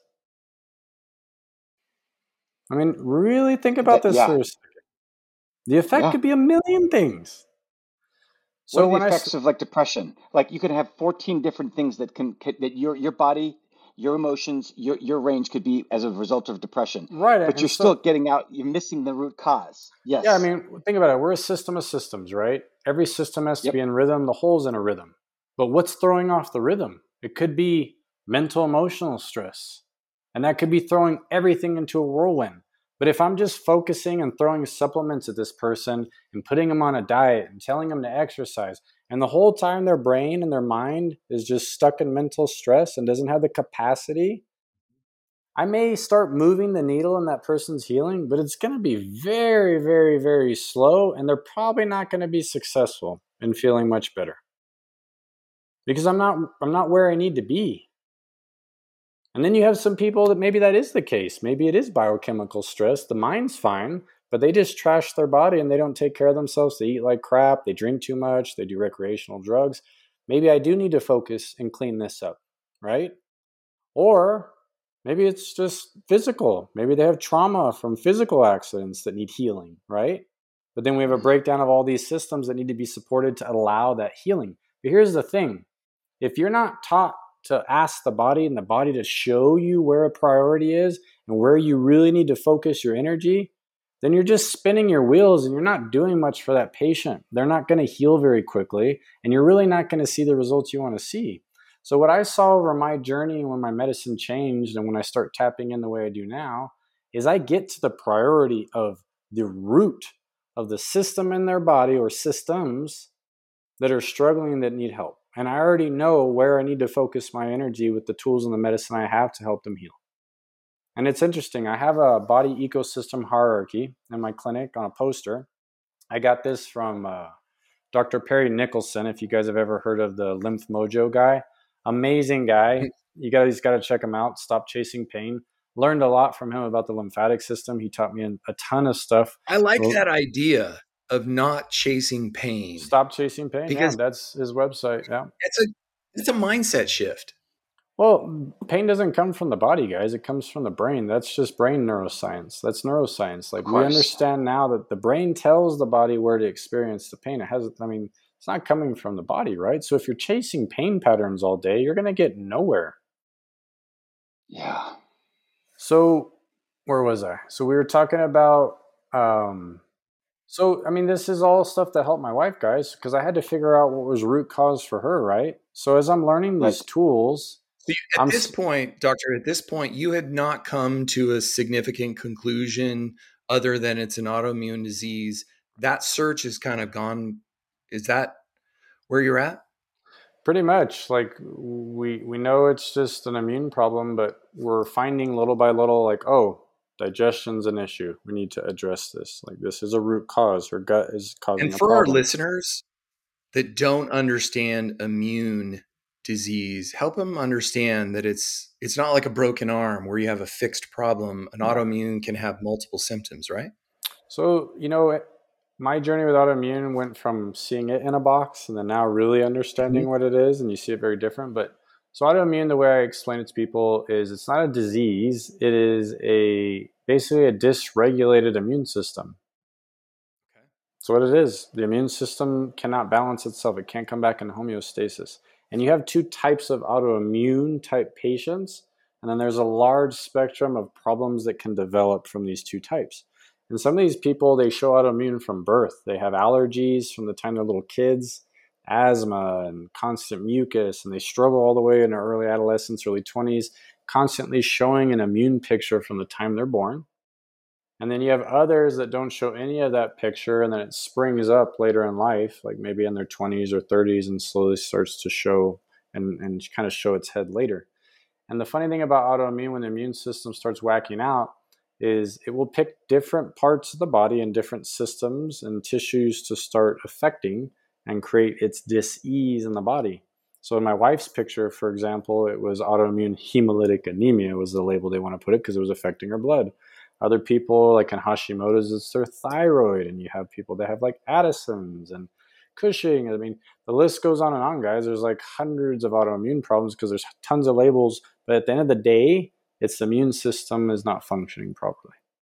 I mean, really think about this for a second. The effect could be a million things. So what are the effects of like depression? Like you can have 14 different things that that your body, your emotions, your range could be as a result of depression. Right. But you're still getting out, you're missing the root cause. Yes. Yeah, I mean, think about it. We're a system of systems, right? Every system has to be in rhythm. The whole's in a rhythm. But what's throwing off the rhythm? It could be mental, emotional stress. And that could be throwing everything into a whirlwind. But if I'm just focusing and throwing supplements at this person and putting them on a diet and telling them to exercise, and the whole time their brain and their mind is just stuck in mental stress and doesn't have the capacity, I may start moving the needle in that person's healing, but it's going to be very, very, very slow, and they're probably not going to be successful in feeling much better because I'm not where I need to be. And then you have some people that maybe that is the case. Maybe it is biochemical stress. The mind's fine, but they just trash their body and they don't take care of themselves. They eat like crap. They drink too much. They do recreational drugs. Maybe I do need to focus and clean this up, right? Or maybe it's just physical. Maybe they have trauma from physical accidents that need healing, right? But then we have a breakdown of all these systems that need to be supported to allow that healing. But here's the thing. If you're not taught to ask the body and the body to show you where a priority is and where you really need to focus your energy, then you're just spinning your wheels and you're not doing much for that patient. They're not going to heal very quickly, and you're really not going to see the results you want to see. So what I saw over my journey when my medicine changed and when I start tapping in the way I do now is I get to the priority of the root of the system in their body or systems that are struggling, that need help. And I already know where I need to focus my energy with the tools and the medicine I have to help them heal. And it's interesting. I have a body ecosystem hierarchy in my clinic on a poster. I got this from Dr. Perry Nicholson. If you guys have ever heard of the Lymph Mojo guy, amazing guy. You guys got to check him out. Stop Chasing Pain. Learned a lot from him about the lymphatic system. He taught me a ton of stuff. I like that idea of not chasing pain. Stop Chasing Pain. Because that's his website. Yeah. It's a mindset shift. Well, pain doesn't come from the body, guys. It comes from the brain. That's just brain neuroscience. That's neuroscience. Like, we understand now that the brain tells the body where to experience the pain. It's not coming from the body, right? So if you're chasing pain patterns all day, you're going to get nowhere. Yeah. So where was I? So we were talking about, this is all stuff that helped my wife, guys, because I had to figure out what was root cause for her, right? So as I'm learning these tools... At this point, Doctor, you had not come to a significant conclusion other than it's an autoimmune disease. That search is kind of gone. Is that where you're at? Pretty much. Like, we know it's just an immune problem, but we're finding little by little, like, oh, digestion's an issue. We need to address this. Like, this is a root cause. Her gut is causing a problem. And for our listeners that don't understand immune disease, help them understand that it's not like a broken arm where you have a fixed problem. An autoimmune can have multiple symptoms, right? So, my journey with autoimmune went from seeing it in a box and then now really understanding what it is, and you see it very different. But so autoimmune, the way I explain it to people is it's not a disease. It is basically a dysregulated immune system. Okay. So what it is, the immune system cannot balance itself. It can't come back in homeostasis. And you have two types of autoimmune type patients, and then there's a large spectrum of problems that can develop from these two types. And some of these people, they show autoimmune from birth. They have allergies from the time they're little kids, asthma and constant mucus, and they struggle all the way in their early adolescence, early 20s, constantly showing an immune picture from the time they're born. And then you have others that don't show any of that picture, and then it springs up later in life, like maybe in their 20s or 30s, and slowly starts to show and kind of show its head later. And the funny thing about autoimmune, when the immune system starts whacking out, is it will pick different parts of the body and different systems and tissues to start affecting and create its dis-ease in the body. So in my wife's picture, for example, it was autoimmune hemolytic anemia was the label they want to put it because it was affecting her blood. Other people, like in Hashimoto's, it's their thyroid, and you have people that have like Addison's and Cushing. I mean, the list goes on and on, guys. There's like hundreds of autoimmune problems because there's tons of labels, but at the end of the day, its immune system is not functioning properly.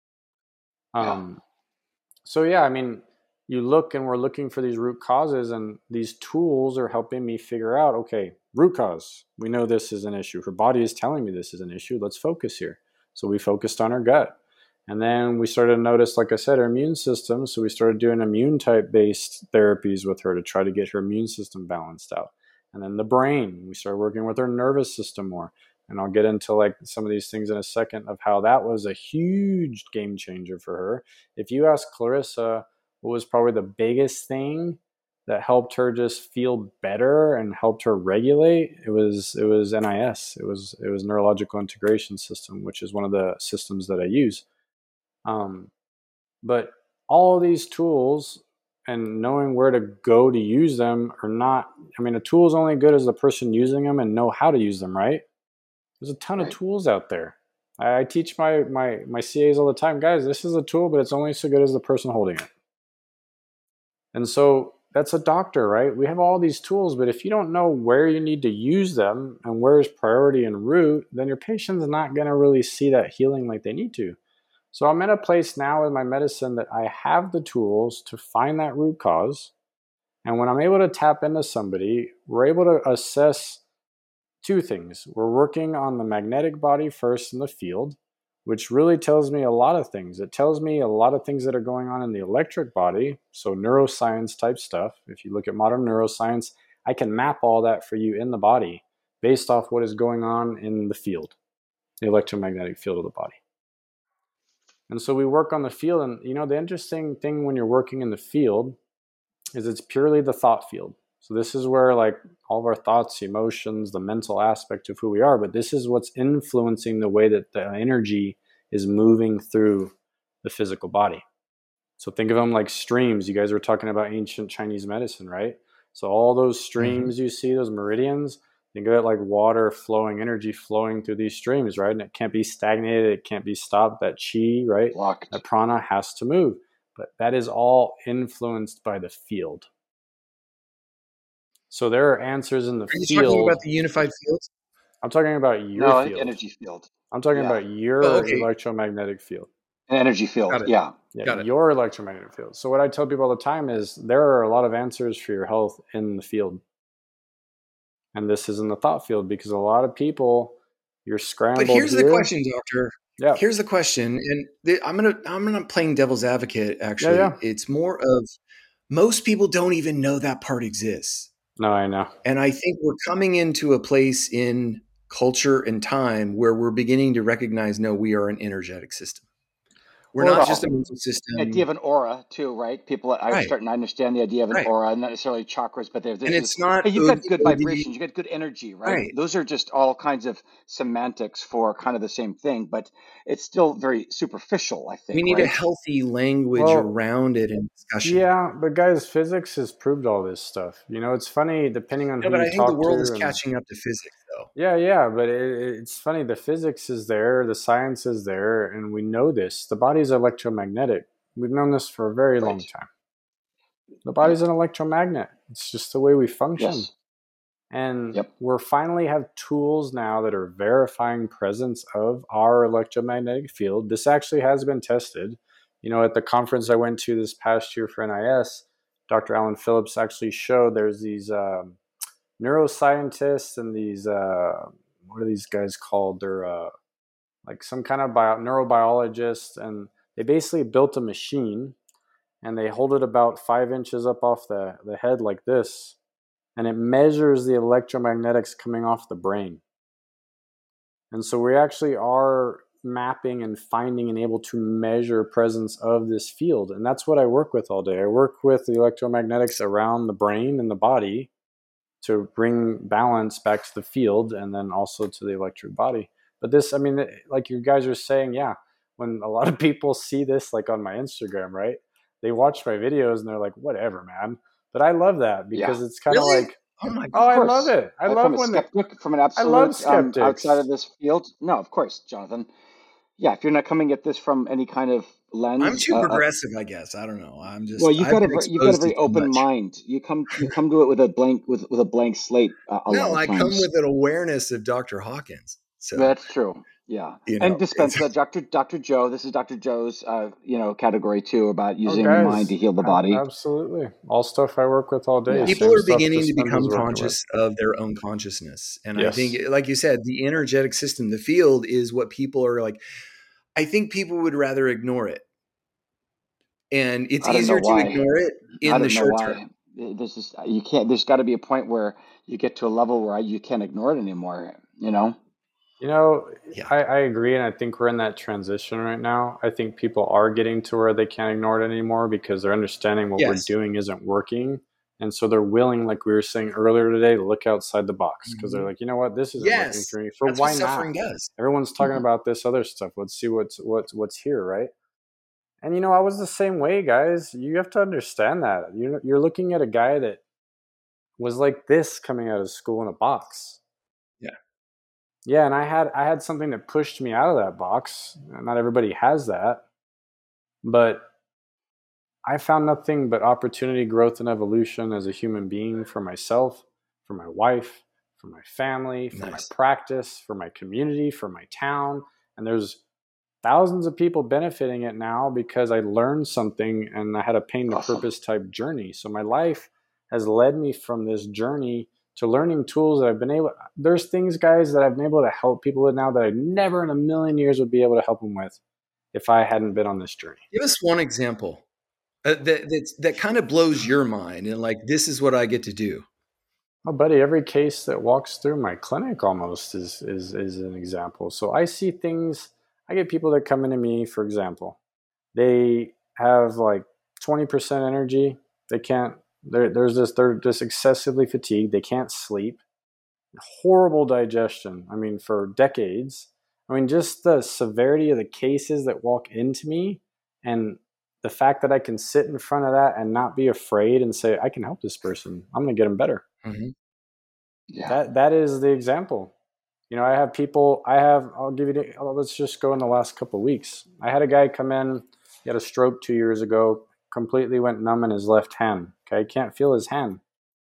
So yeah, I mean, you look and we're looking for these root causes, and these tools are helping me figure out, okay, root cause. We know this is an issue. Her body is telling me this is an issue. Let's focus here. So we focused on her gut. And then we started to notice, like I said, her immune system. So we started doing immune type based therapies with her to try to get her immune system balanced out. And then the brain, we started working with her nervous system more. And I'll get into like some of these things in a second of how that was a huge game changer for her. If you ask Clarissa what was probably the biggest thing that helped her just feel better and helped her regulate, it was NIS. It was neurological integration system, which is one of the systems that I use. But all of these tools and knowing where to go to use them are not, I mean, a tool is only good as the person using them and know how to use them, right? There's a ton of tools out there. I teach my CAs all the time, guys, this is a tool, but it's only so good as the person holding it. And so that's a doctor, right? We have all these tools, but if you don't know where you need to use them and where's priority and root, then your patient's not going to really see that healing like they need to. So I'm in a place now with my medicine that I have the tools to find that root cause. And when I'm able to tap into somebody, we're able to assess two things. We're working on the magnetic body first in the field, which really tells me a lot of things. It tells me a lot of things that are going on in the electric body. So neuroscience type stuff. If you look at modern neuroscience, I can map all that for you in the body based off what is going on in the field, the electromagnetic field of the body. And so we work on the field. And, you know, the interesting thing when you're working in the field is it's purely the thought field. So this is where like all of our thoughts, emotions, the mental aspect of who we are, but this is what's influencing the way that the energy is moving through the physical body. So think of them like streams. You guys were talking about ancient Chinese medicine, right? So all those streams you see, those meridians, think of it like water flowing, energy flowing through these streams, right? And it can't be stagnated. It can't be stopped. That chi, right? Locked. That prana has to move. But that is all influenced by the field. So there are answers in the field. Are you talking about the unified fields? I'm talking about your field. Energy field. I'm talking about your electromagnetic field. An energy field, Got it. Your electromagnetic field. So what I tell people all the time is there are a lot of answers for your health in the field. And this is in the thought field because a lot of people, you're scrambled. But here's the question, doctor. Yeah. Here's the question, and I'm gonna playing devil's advocate. Actually, It's more of most people don't even know that part exists. No, I know. And I think we're coming into a place in culture and time where we're beginning to recognize, no, we are an energetic system. We're not just a mental system. The idea of an aura, too, right? People are starting to understand the idea of an aura, not necessarily chakras, but it's not. You've got good vibrations, you got good energy, right? Those are just all kinds of semantics for kind of the same thing, but it's still very superficial, I think. We need a healthy language around it in discussion. Yeah, but guys, physics has proved all this stuff. You know, it's funny depending on who you talk to. But I think the world is catching up to physics, though. Yeah, but it's funny. The physics is there, the science is there, and we know this. The body's electromagnetic. We've known this for a very long time. The body's an electromagnet. It's just the way we function. Yes. And we're finally have tools now that are verifying presence of our electromagnetic field. This actually has been tested. You know, at the conference I went to this past year for NIS, Dr. Alan Phillips actually showed there's these neuroscientists and these, what are these guys called? They're like some kind of neurobiologists, and they basically built a machine and they hold it about 5 inches up off the head like this, and it measures the electromagnetics coming off the brain. And so we actually are mapping and finding and able to measure presence of this field. And that's what I work with all day. I work with the electromagnetics around the brain and the body to bring balance back to the field and then also to the electric body. But this, I mean, like you guys are saying, when a lot of people see this, like on my Instagram, right? They watch my videos and they're like, whatever, man. But I love that because it's kind of like, oh my God, I love it. I love when from an absolute I love skeptics. Outside of this field. No, of course, Jonathan. Yeah, if you're not coming at this from any kind of lens, I'm too progressive, I guess. I don't know. I'm just. Well, you've got a very open mind. You come to it with a blank slate. No, I come with an awareness of Dr. Hawkins. So that's true. Yeah, and dispensa, Dr. Joe. This is Dr. Joe's, category too about using the mind to heal the body. Absolutely, all stuff I work with all day. Yeah. People are beginning to become conscious of their own consciousness, and I think, like you said, the energetic system, the field, is what people are like. I think people would rather ignore it, and it's easier to ignore it in the short term. There's got to be a point where you get to a level where you can't ignore it anymore. You know. You know, Yeah. I agree, and I think we're in that transition right now. I think people are getting to where they can't ignore it anymore because they're understanding what we're Yes. doing isn't working. And so they're willing, like we were saying earlier today, to look outside the box because they're Mhm. like, you know what, this isn't working Yes. for me. So That's what why not? suffering does. Everyone's talking about this other stuff. Let's see what's here, right? And I was the same way, guys. You have to understand that you're looking at a guy that was like this coming out of school in a box. Yeah. Yeah, and I had something that pushed me out of that box. Not everybody has that, but I found nothing but opportunity, growth, and evolution as a human being for myself, for my wife, for my family, for my Nice. practice, for my community, for my town. And there's thousands of people benefiting it now because I learned something and I had a pain to Awesome. purpose type journey. So my life has led me from this journey to learning tools that I've been able. There's things, guys, that I've been able to help people with now that I never in a million years would be able to help them with if I hadn't been on this journey. Give us one example that kind of blows your mind and like, this is what I get to do. Oh, buddy, every case that walks through my clinic almost is an example. So I see things. I get people that come into me, for example, they have like 20% energy. They can't. They're just excessively fatigued. They can't sleep. Horrible digestion. I mean, for decades. I mean, just the severity of the cases that walk into me, and the fact that I can sit in front of that and not be afraid and say, I can help this person. I'm going to get them better. Mm-hmm. Yeah. That is the example. I have people. I'll give you. Let's just go in the last couple of weeks. I had a guy come in. He had a stroke 2 years ago. Completely went numb in his left hand. Okay, can't feel his hand.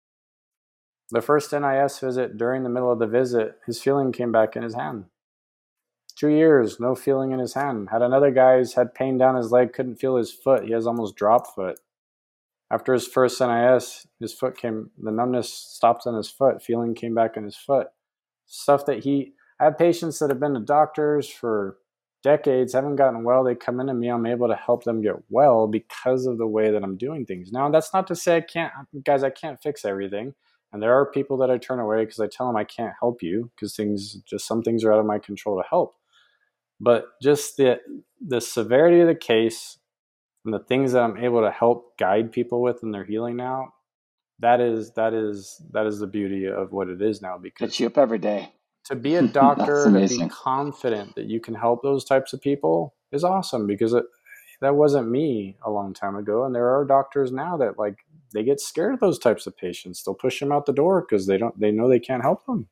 The first NIS visit, during the middle of the visit, his feeling came back in his hand. 2 years, no feeling in his hand. Had another guy who's had pain down his leg, couldn't feel his foot. He has almost drop foot. After his first NIS, the numbness stopped in his foot. Feeling came back in his foot. Stuff that I have patients that have been to doctors for decades, haven't gotten well. They come into me, I'm able to help them get well because of the way that I'm doing things. Now, that's not to say I can't fix everything. And there are people that I turn away because I tell them I can't help you because some things are out of my control to help. But just the severity of the case and the things that I'm able to help guide people with in their healing now, that is the beauty of what it is now. Gets Because you up every day. to be a That's doctor, to be amazing. confident that you can help those types of people is awesome, because that wasn't me a long time ago. And there are doctors now that they get scared of those types of patients. They'll push them out the door because they know they can't help them.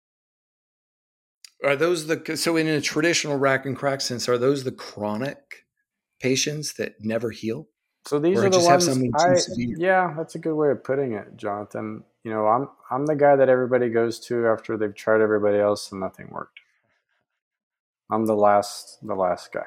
Are those so in a traditional rack and crack sense, are those the chronic patients that never heal? So these Or are the just have ones something too severe? yeah, that's a good way of putting it, Jonathan. I'm the guy that everybody goes to after they've tried everybody else and nothing worked. I'm the last guy.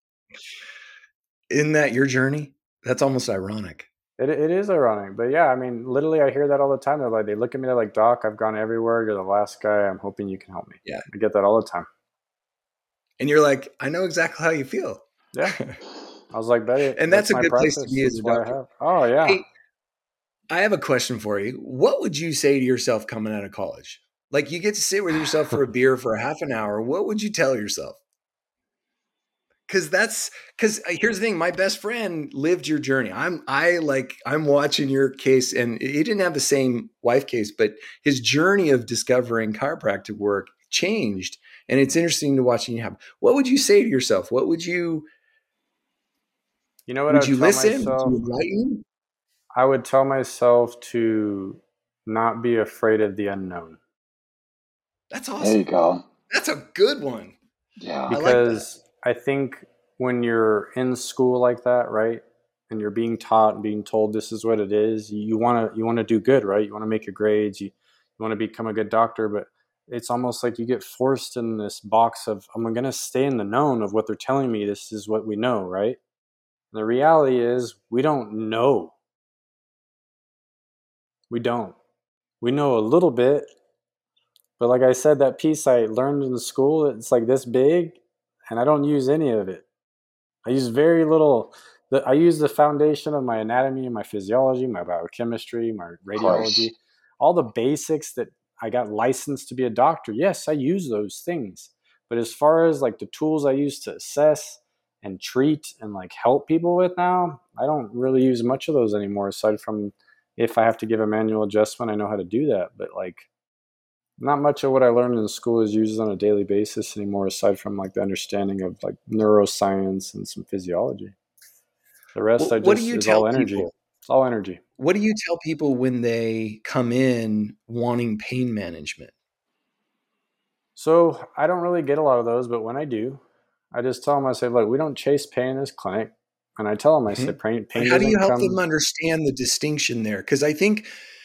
Isn't that your journey? That's almost ironic. It is ironic, but yeah, I mean, literally, I hear that all the time. They look at me, they're like, Doc, I've gone everywhere. You're the last guy. I'm hoping you can help me. Yeah. I get that all the time. And you're like, I know exactly how you feel. Yeah. I was like, buddy, And that's a my good place to practice. be This as is a what I doctor. have. Oh, yeah. Hey, I have a question for you. What would you say to yourself coming out of college? Like, you get to sit with yourself for a beer for a half an hour. What would you tell yourself? Because here's the thing. My best friend lived your journey. I'm watching your case, and he didn't have the same wife case, but his journey of discovering chiropractic work changed, and it's interesting to watch you happen. What would you say to yourself? What would you? You know what I Would would you tell listen? Would myself? you enlighten? I would tell myself to not be afraid of the unknown. That's There awesome. you go. That's a good one. Yeah. I like that. Because I think when you're in school like that, right, and you're being taught and being told this is what it is, you want to do good, right? You want to make your grades, you want to become a good doctor, but it's almost like you get forced in this box of, I'm going to stay in the known of what they're telling me. This is what we know, right? And the reality is we don't know. We don't. We know a little bit, but like I said, that piece I learned in school, it's like this big, and I don't use any of it. I use very little. I use the foundation of my anatomy, my physiology, my biochemistry, my radiology, all the basics that I got licensed to be a doctor. Yes, I use those things, But as far as like the tools I use to assess and treat and like help people with now, I don't really use much of those anymore, aside from if I have to give a manual adjustment, I know how to do that. But like, not much of what I learned in school is used on a daily basis anymore, aside from like the understanding of like neuroscience and some physiology. The rest What do you is tell all energy. people? It's all energy. What do you tell people when they come in wanting pain management? So I don't really get a lot of those, but when I do, I just tell them, I say, look, we don't chase pain in this clinic. And I tell them, I say, pain How do you doesn't help come. them understand the distinction there? Because I think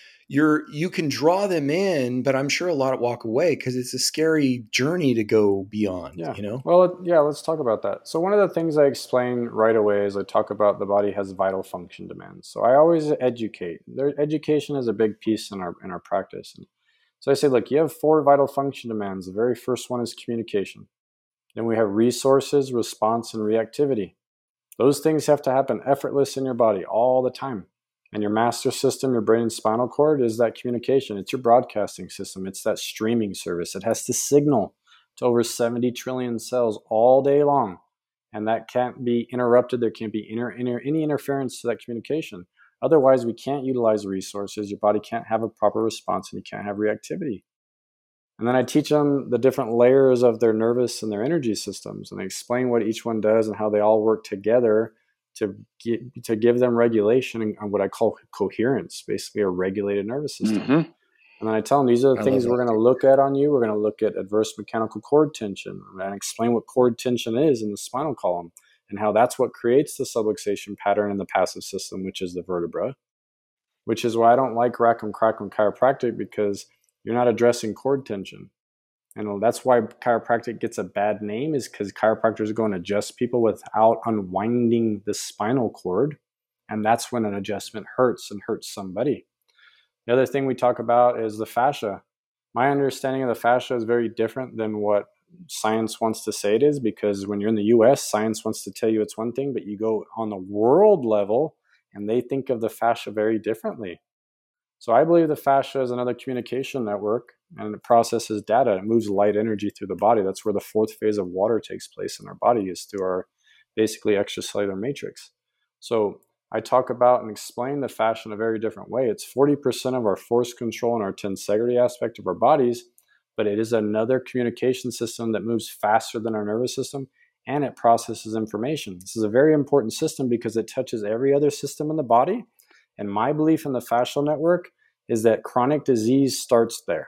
you can draw them in, but I'm sure a lot walk away because it's a scary journey to go beyond. Yeah. You know. Well, yeah, let's talk about that. So one of the things I explain right away is I talk about the body has vital function demands. So I always educate. Education is a big piece in our practice. And so I say, look, you have 4 vital function demands. The very first one is communication. Then we have resources, response, and reactivity. Those things have to happen effortless in your body all the time. And your master system, your brain and spinal cord, is that communication. It's your broadcasting system. It's that streaming service. It has to signal to over 70 trillion cells all day long. And that can't be interrupted. There can't be any interference to that communication. Otherwise, we can't utilize resources. Your body can't have a proper response, and you can't have reactivity. And then I teach them the different layers of their nervous and their energy systems, and I explain what each one does and how they all work together to give them regulation and what I call coherence, basically a regulated nervous system. Mm-hmm. And then I tell them, these are the things we're going to look at on you. We're going to look at adverse mechanical cord tension and explain what cord tension is in the spinal column and how that's what creates the subluxation pattern in the passive system, which is the vertebra, which is why I don't like rack 'em crack 'em chiropractic, because you're not addressing cord tension. And that's why chiropractic gets a bad name, is because chiropractors go and adjust people without unwinding the spinal cord. And that's when an adjustment hurts and hurts somebody. The other thing we talk about is the fascia. My understanding of the fascia is very different than what science wants to say it is, because when you're in the US, science wants to tell you it's one thing, but you go on the world level and they think of the fascia very differently. So I believe the fascia is another communication network, and it processes data. It moves light energy through the body. That's where the 4th phase of water takes place in our body, is through our basically extracellular matrix. So I talk about and explain the fascia in a very different way. It's 40% of our force control and our tensegrity aspect of our bodies, but it is another communication system that moves faster than our nervous system, and it processes information. This is a very important system because it touches every other system in the body. And my belief in the fascial network is that chronic disease starts there.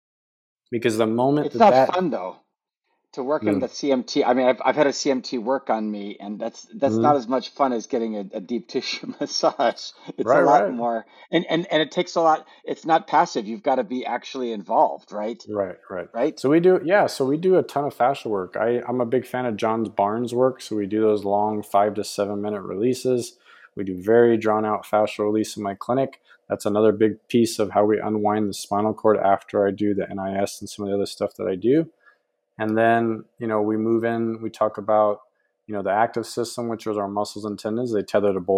Because the moment it's not fun though to work in the CMT. I mean, I've had a CMT work on me, and that's not as much fun as getting a deep tissue massage. It's a lot more, and it takes a lot. It's not passive. You've got to be actually involved, right? Right. So we do a ton of fascia work. I'm a big fan of John Barnes' work. So we do those long 5 to 7 minute releases. We do very drawn out fascial release in my clinic. That's another big piece of how we unwind the spinal cord after I do the NIS and some of the other stuff that I do. And then, we move in, we talk about, the active system, which is our muscles and tendons. They tether to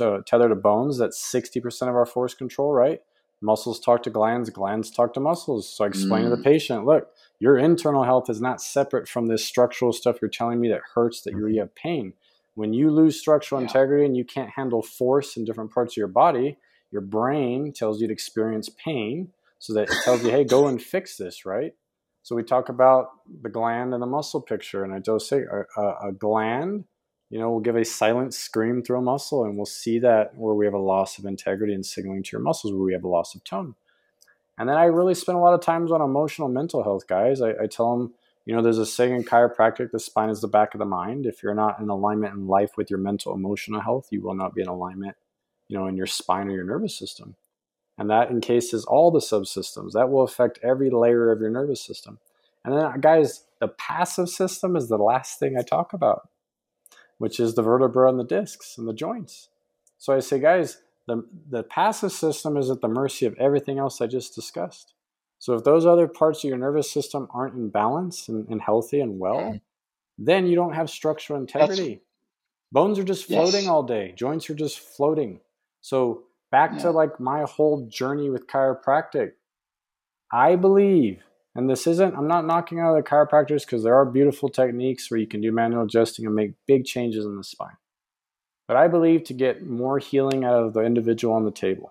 bones. That's 60% of our force control, right? Muscles talk to glands talk to muscles. So I explain to the patient, look, your internal health is not separate from this structural stuff you're telling me that hurts, that you have pain. When you lose structural integrity and you can't handle force in different parts of your body, your brain tells you to experience pain, so that it tells you, hey, go and fix this, right? So we talk about the gland and the muscle picture, and I just say a gland, will give a silent scream through a muscle, and we'll see that where we have a loss of integrity and signaling to your muscles, where we have a loss of tone. And then I really spend a lot of times on emotional mental health, guys. I tell them, there's a saying in chiropractic, the spine is the back of the mind. If you're not in alignment in life with your mental, emotional health, you will not be in alignment, in your spine or your nervous system. And that encases all the subsystems. That will affect every layer of your nervous system. And then, guys, the passive system is the last thing I talk about, which is the vertebra and the discs and the joints. So I say, guys, the passive system is at the mercy of everything else I just discussed. So if those other parts of your nervous system aren't in balance and healthy and well, then you don't have structural integrity. Bones are just floating all day. Joints are just floating. So back to like my whole journey with chiropractic, I believe And I'm not knocking out the chiropractors, because there are beautiful techniques where you can do manual adjusting and make big changes in the spine. But I believe to get more healing out of the individual on the table,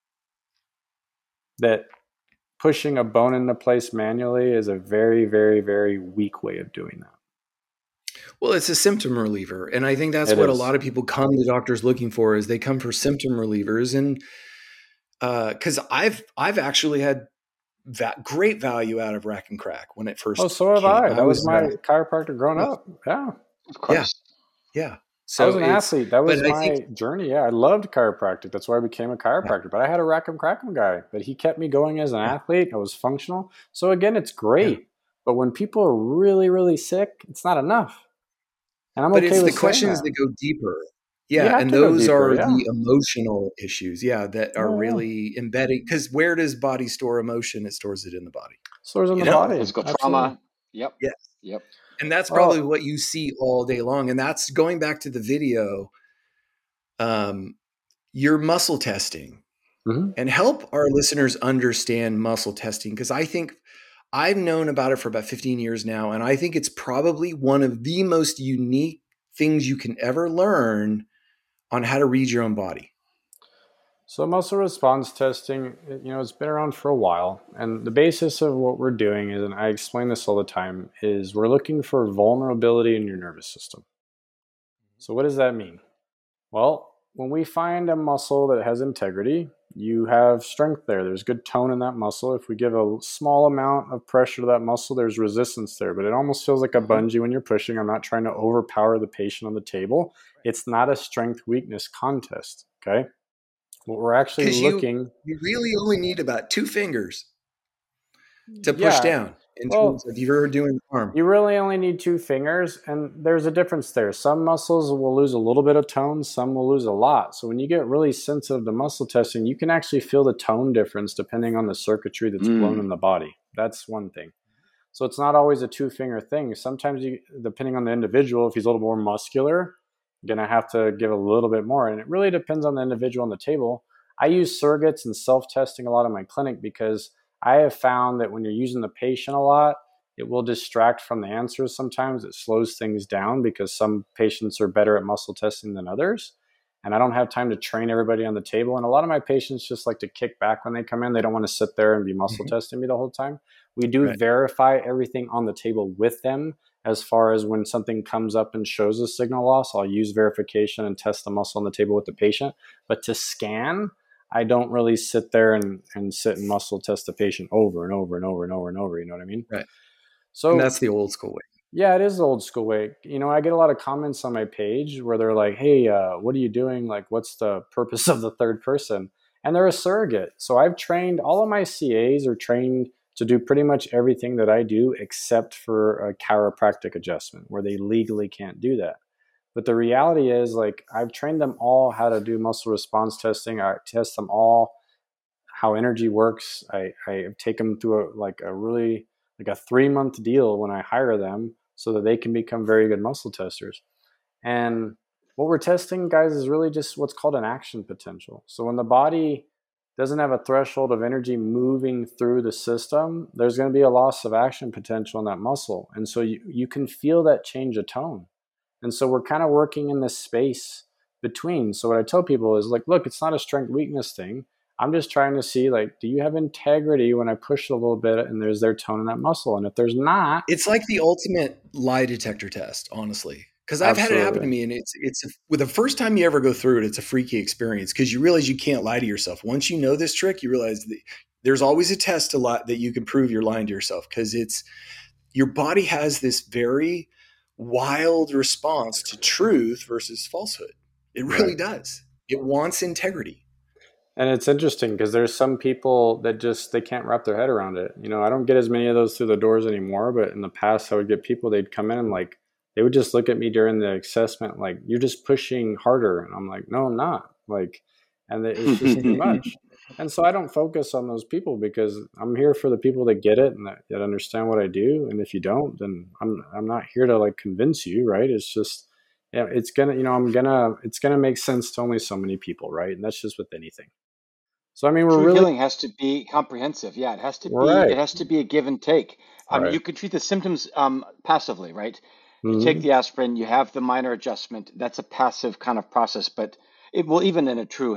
that pushing a bone into place manually is a very, very, very weak way of doing that. Well, it's a symptom reliever. And I think that's It what a is. lot of people come to doctors looking for, is they come for symptom relievers. And because I've actually had great value out of Rack and Crack when it first Oh, so have came. I. That was my chiropractor growing up. Yeah. Of course. Yeah. I was So an athlete. That was but I think, my journey. Yeah, I loved chiropractic. That's why I became a chiropractor. But I had a Rack'em Crack'em guy, but he kept me going as an athlete. I was functional. So again, it's great. But when people are really, really sick, it's not enough. And I'm but okay it's with the saying questions that. that go deeper. You Yeah. have And to go those deeper. are Yeah. the emotional issues. Yeah. That are Yeah. really embedding. Because where does body store emotion? It stores it in the body. Stores in the body. Physical Absolutely. trauma. Yep. Yes. Yep. And that's probably what you see all day long. And that's going back to the video. Your muscle testing, and help our listeners understand muscle testing, because I think I've known about it for about 15 years now, and I think it's probably one of the most unique things you can ever learn on how to read your own body. So muscle response testing, it's been around for a while. And the basis of what we're doing is, and I explain this all the time, is we're looking for vulnerability in your nervous system. So what does that mean? Well, when we find a muscle that has integrity, you have strength there. There's good tone in that muscle. If we give a small amount of pressure to that muscle, there's resistance there. But it almost feels like a bungee when you're pushing. I'm not trying to overpower the patient on the table. It's not a strength weakness contest, okay? What we're actually looking... You really only need about 2 fingers to push down in terms of you're doing arm. You really only need 2 fingers, and there's a difference there. Some muscles will lose a little bit of tone, some will lose a lot. So when you get really sensitive to muscle testing, you can actually feel the tone difference depending on the circuitry that's blown in the body. That's one thing. So it's not always a 2-finger thing. Sometimes, depending on the individual, if he's a little more muscular, you're going to have to give a little bit more. And it really depends on the individual on the table. I use surrogates and self-testing a lot in my clinic, because I have found that when you're using the patient a lot, it will distract from the answers sometimes. It slows things down because some patients are better at muscle testing than others. And I don't have time to train everybody on the table. And a lot of my patients just like to kick back when they come in. They don't want to sit there and be muscle testing me the whole time. We do verify everything on the table with them. As far as when something comes up and shows a signal loss, I'll use verification and test the muscle on the table with the patient. But to scan, I don't really sit there and sit and muscle test the patient over and over and over and over and over. You know what I mean? Right. So, and that's the old school way. Yeah, it is the old school way. I get a lot of comments on my page where they're like, hey, what are you doing? Like, what's the purpose of the third person? And they're a surrogate. So I've trained, all of my CAs are trained to do pretty much everything that I do except for a chiropractic adjustment where they legally can't do that. But the reality is, like, I've trained them all how to do muscle response testing. I test them all how energy works. I take them through a 3-month deal when I hire them so that they can become very good muscle testers. And what we're testing, guys, is really just what's called an action potential. So when the body doesn't have a threshold of energy moving through the system, there's going to be a loss of action potential in that muscle. And so you can feel that change of tone. And so we're kind of working in this space between. So what I tell people is, like, look, it's not a strength weakness thing. I'm just trying to see, like, do you have integrity when I push a little bit and there's their tone in that muscle? And if there's not... It's like the ultimate lie detector test, honestly. Because I've had it happen to me, and with the first time you ever go through it, it's a freaky experience because you realize you can't lie to yourself. Once you know this trick, you realize that there's always a test to lie that you can prove you're lying to yourself, because your body has this very wild response to truth versus falsehood. It really does. It wants integrity. And it's interesting because there's some people that they can't wrap their head around it. I don't get as many of those through the doors anymore, but in the past I would get people, they'd come in and like, they would just look at me during the assessment like, you're just pushing harder. And I'm like, no, I'm not. Like, and it's just too much. And so I don't focus on those people because I'm here for the people that get it and that understand what I do. And if you don't, then I'm not here to like convince you, right? It's just, it's gonna, it's gonna make sense to only so many people, right? And that's just with anything. So I mean, we're True really healing has to be comprehensive. Yeah, right, it has to be a give and take. right. You could treat the symptoms passively, right? You take Hmm. the aspirin, you have the minor adjustment. That's a passive kind of process, but it will even in a true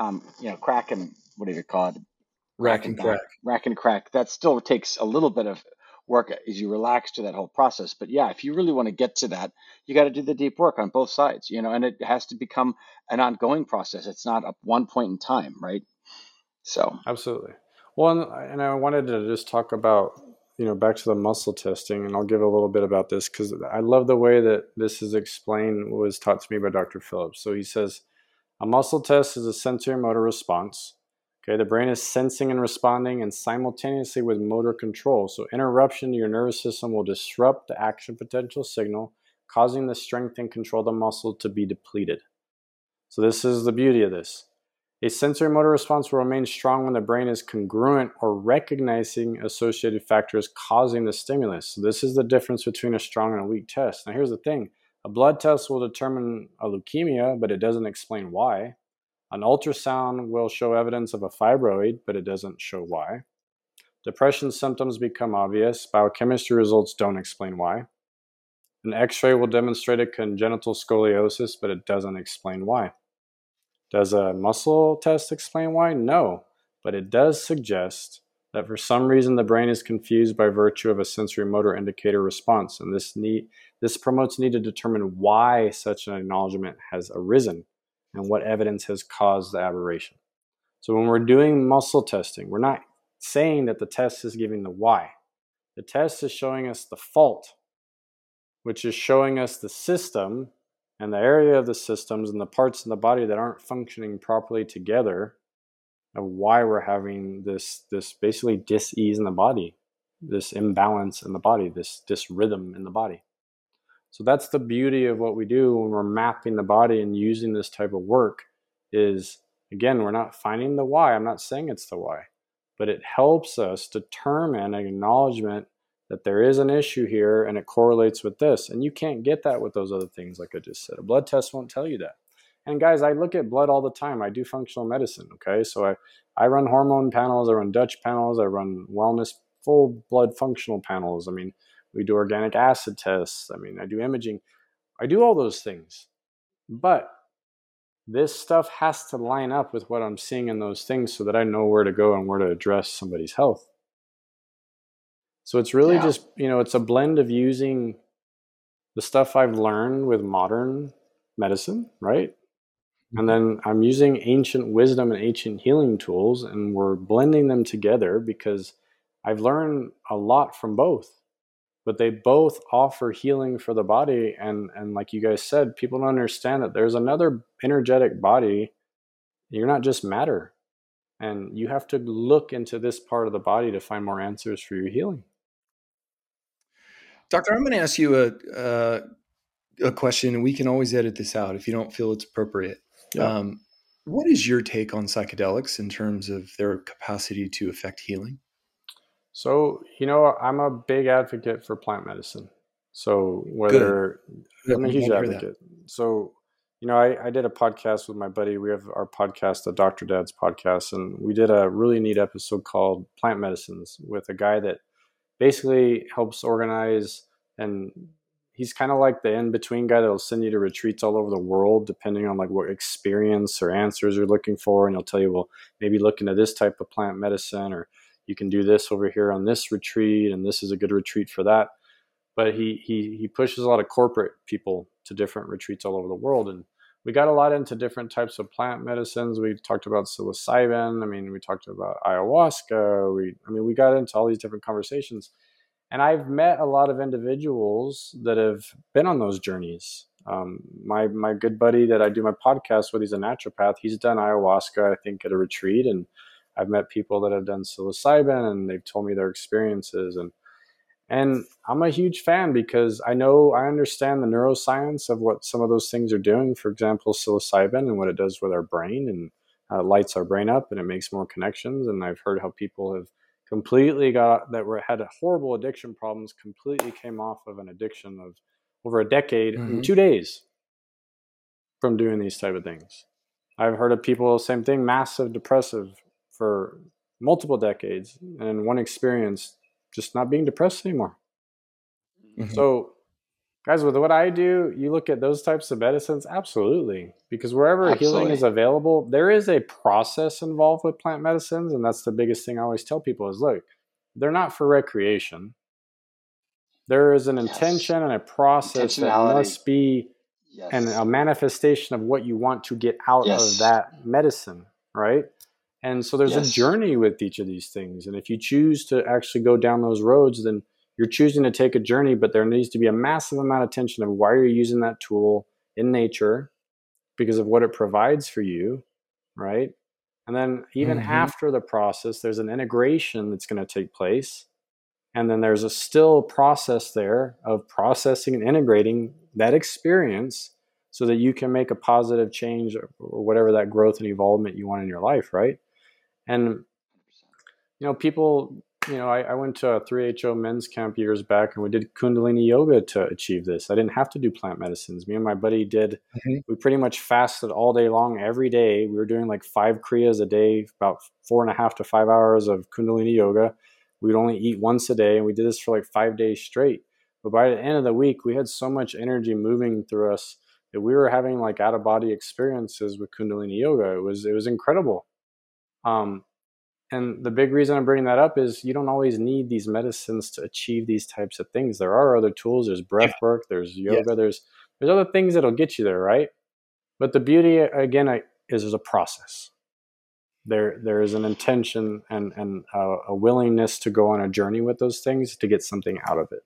crack and what do you call it? Crack Rack and and back, crack. rack and crack. That still takes a little bit of work as you relax to that whole process. But yeah, if you really want to get to that, you got to do the deep work on both sides, and it has to become an ongoing process. It's not a one point in time, right? So. Absolutely. Well, and I wanted to just talk about, back to the muscle testing, and I'll give a little bit about this because I love the way that this is explained, was taught to me by Dr. Phillips. So he says, a muscle test is a sensory motor response. Okay, the brain is sensing and responding and simultaneously with motor control. So interruption to your nervous system will disrupt the action potential signal, causing the strength and control of the muscle to be depleted. So this is the beauty of this. A sensory motor response will remain strong when the brain is congruent or recognizing associated factors causing the stimulus. So this is the difference between a strong and a weak test. Now here's the thing. A blood test will determine a leukemia, but it doesn't explain why. An ultrasound will show evidence of a fibroid, but it doesn't show why. Depression symptoms become obvious. Biochemistry results don't explain why. An x-ray will demonstrate a congenital scoliosis, but it doesn't explain why. Does a muscle test explain why? No, but it does suggest that for some reason the brain is confused by virtue of a sensory motor indicator response, and this promotes need to determine why such an acknowledgement has arisen and what evidence has caused the aberration. So when we're doing muscle testing, we're not saying that the test is giving the why. The test is showing us the fault, which is showing us the system and the area of the systems and the parts in the body that aren't functioning properly together, of why we're having this basically dis-ease in the body, this imbalance in the body, this rhythm in the body. So that's the beauty of what we do when we're mapping the body and using this type of work is, again, we're not finding the why. I'm not saying it's the why, but it helps us determine an acknowledgement that there is an issue here and it correlates with this. And you can't get that with those other things, like I just said. A blood test won't tell you that. And guys, I look at blood all the time. I do functional medicine, okay? So I run hormone panels, I run Dutch panels, I run wellness full blood functional panels. I mean, we do organic acid tests. I mean, I do imaging. I do all those things. But this stuff has to line up with what I'm seeing in those things so that I know where to go and where to address somebody's health. So it's really Yeah. just, it's a blend of using the stuff I've learned with modern medicine, right? And then I'm using ancient wisdom and ancient healing tools, and we're blending them together because I've learned a lot from both. But they both offer healing for the body. And like you guys said, people don't understand that there's another energetic body. You're not just matter. And you have to look into this part of the body to find more answers for your healing. Doctor, I'm going to ask you a question, and we can always edit this out if you don't feel it's appropriate. Yeah. What is your take on psychedelics in terms of their capacity to affect healing? So, I'm a big advocate for plant medicine. So Good. I'm a I'm huge glad to hear that. advocate. So, I did a podcast with my buddy. We have our podcast, the Dr. Dad's podcast, and we did a really neat episode called Plant Medicines with a guy that basically helps organize, and he's kind of like the in-between guy that'll send you to retreats all over the world depending on like what experience or answers you're looking for, and he'll tell you, well, maybe look into this type of plant medicine, or you can do this over here on this retreat, and this is a good retreat for that. But he pushes a lot of corporate people to different retreats all over the world, and we got a lot into different types of plant medicines. We talked about psilocybin. I mean, we talked about ayahuasca. We got into all these different conversations. And I've met a lot of individuals that have been on those journeys. My good buddy that I do my podcast with, he's a naturopath. He's done ayahuasca, I think, at a retreat. And I've met people that have done psilocybin, and they've told me their experiences. And I'm a huge fan because I understand the neuroscience of what some of those things are doing. For example, psilocybin and what it does with our brain, and lights our brain up and it makes more connections. And I've heard how people have completely had horrible addiction problems, completely came off of an addiction of over a decade in 2 days from doing these type of things. I've heard of people, same thing, massive depressive for multiple decades, and in one experience, just not being depressed anymore. Mhm. So, guys, with what I do, you look at those types of medicines, absolutely. Because wherever healing is available, there is a process involved with plant medicines. And that's the biggest thing I always tell people is, look, they're not for recreation. There is an intention and a process that must be and a manifestation of what you want to get out of that medicine, right? And so there's a journey with each of these things. And if you choose to actually go down those roads, then you're choosing to take a journey, but there needs to be a massive amount of attention of why you're using that tool in nature because of what it provides for you, right? And then even after the process, there's an integration that's going to take place. And then there's a still process there of processing and integrating that experience so that you can make a positive change or whatever that growth and evolvement you want in your life, right? And, people, I went to a 3HO men's camp years back and we did Kundalini yoga to achieve this. I didn't have to do plant medicines. Me and my buddy did, we pretty much fasted all day long every day. We were doing like 5 Kriyas a day, about 4.5 to 5 hours of Kundalini yoga. We'd only eat once a day, and we did this for like 5 days straight. But by the end of the week, we had so much energy moving through us that we were having like out of body experiences with Kundalini yoga. It was incredible. And the big reason I'm bringing that up is you don't always need these medicines to achieve these types of things. There are other tools. There's breath work. There's yoga. There's other things that'll get you there, right? But the beauty, again, is there's a process. There is an intention and a willingness to go on a journey with those things to get something out of it.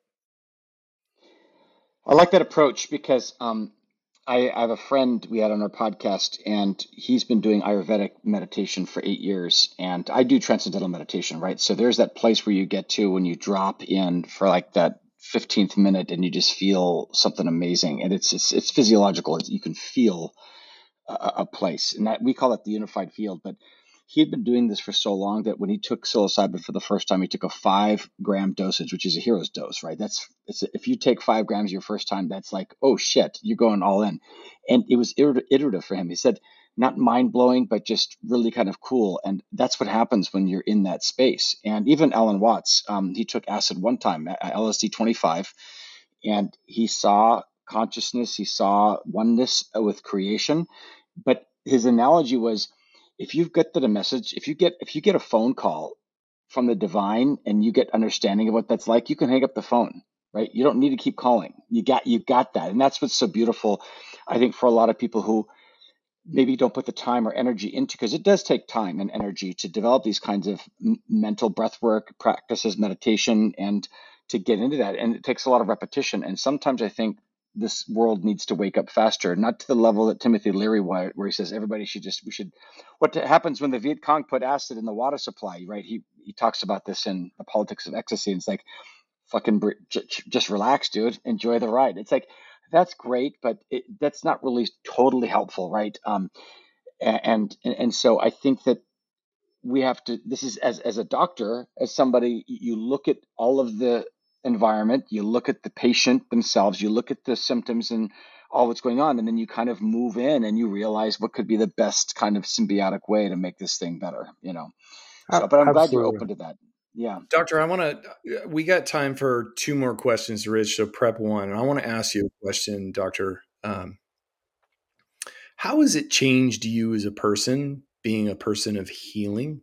I like that approach because I have a friend we had on our podcast, and he's been doing Ayurvedic meditation for 8 years, and I do transcendental meditation, right? So there's that place where you get to when you drop in for like that 15th minute, and you just feel something amazing, and it's physiological. You can feel a place, and that we call it the unified field. But he had been doing this for so long that when he took psilocybin for the first time, he took a 5-gram dosage, which is a hero's dose, right? If you take 5 grams your first time, that's like, oh shit, you're going all in. And it was iterative for him. He said, not mind blowing, but just really kind of cool. And that's what happens when you're in that space. And even Alan Watts, he took acid one time, LSD 25, and he saw consciousness, he saw oneness with creation. But his analogy was, if you've got the message, if you get a phone call from the divine and you get understanding of what that's like, you can hang up the phone, right? You don't need to keep calling. You got that. And that's what's so beautiful, I think, for a lot of people who maybe don't put the time or energy into, because it does take time and energy to develop these kinds of mental breath work practices, meditation, and to get into that. And it takes a lot of repetition. And sometimes I think this world needs to wake up faster, not to the level that Timothy Leary, where he says everybody what happens when the Viet Cong put acid in the water supply, right? He talks about this in The Politics of Ecstasy. And it's like, fucking just relax, dude. Enjoy the ride. It's like, that's great, but that's not really totally helpful, right? And so I think that we have to. This is as a doctor, as somebody, you look at all of the environment, you look at the patient themselves, you look at the symptoms and all what's going on, and then you kind of move in and you realize what could be the best kind of symbiotic way to make this thing better, So, but I'm glad you're open to that. Yeah. Doctor, we got time for 2 more questions, Rich, so prep one. And I want to ask you a question, Doctor. How has it changed you as a person, being a person of healing?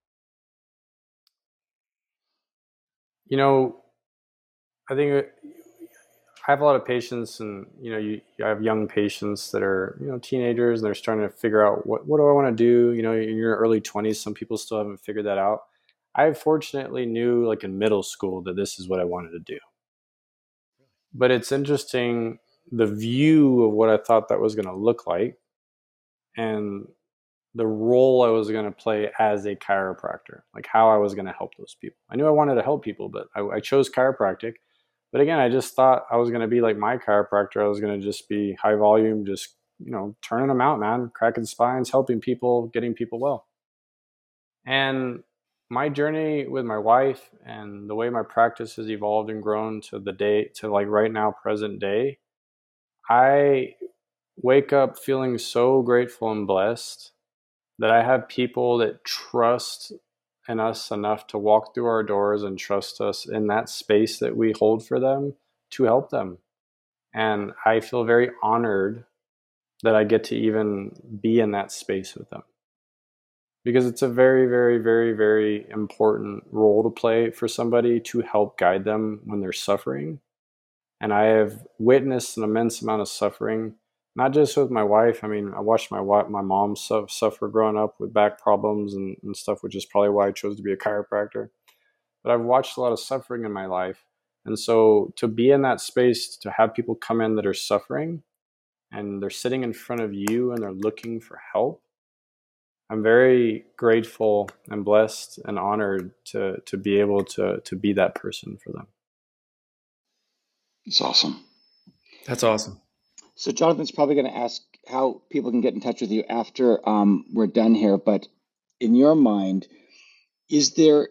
I think I have a lot of patients, and you have young patients that are teenagers, and they're starting to figure out what do I want to do. In your early 20s, some people still haven't figured that out. I fortunately knew, like in middle school, that this is what I wanted to do. But it's interesting, the view of what I thought that was going to look like, and the role I was going to play as a chiropractor, like how I was going to help those people. I knew I wanted to help people, but I chose chiropractic. But again, I just thought I was going to be like my chiropractor. I was going to just be high volume, just, turning them out, man, cracking spines, helping people, getting people well. And my journey with my wife and the way my practice has evolved and grown to like right now, present day, I wake up feeling so grateful and blessed that I have people that trust in us enough to walk through our doors and trust us in that space that we hold for them to help them. And I feel very honored that I get to even be in that space with them, because it's a very, very, very, very important role to play for somebody to help guide them when they're suffering. And I have witnessed an immense amount of suffering, not just with my wife. I mean, I watched my mom suffer growing up with back problems and stuff, which is probably why I chose to be a chiropractor. But I've watched a lot of suffering in my life. And so to be in that space, to have people come in that are suffering and they're sitting in front of you and they're looking for help, I'm very grateful and blessed and honored to be able to be that person for them. It's awesome. That's awesome. So Jonathan's probably going to ask how people can get in touch with you after we're done here. But in your mind, is there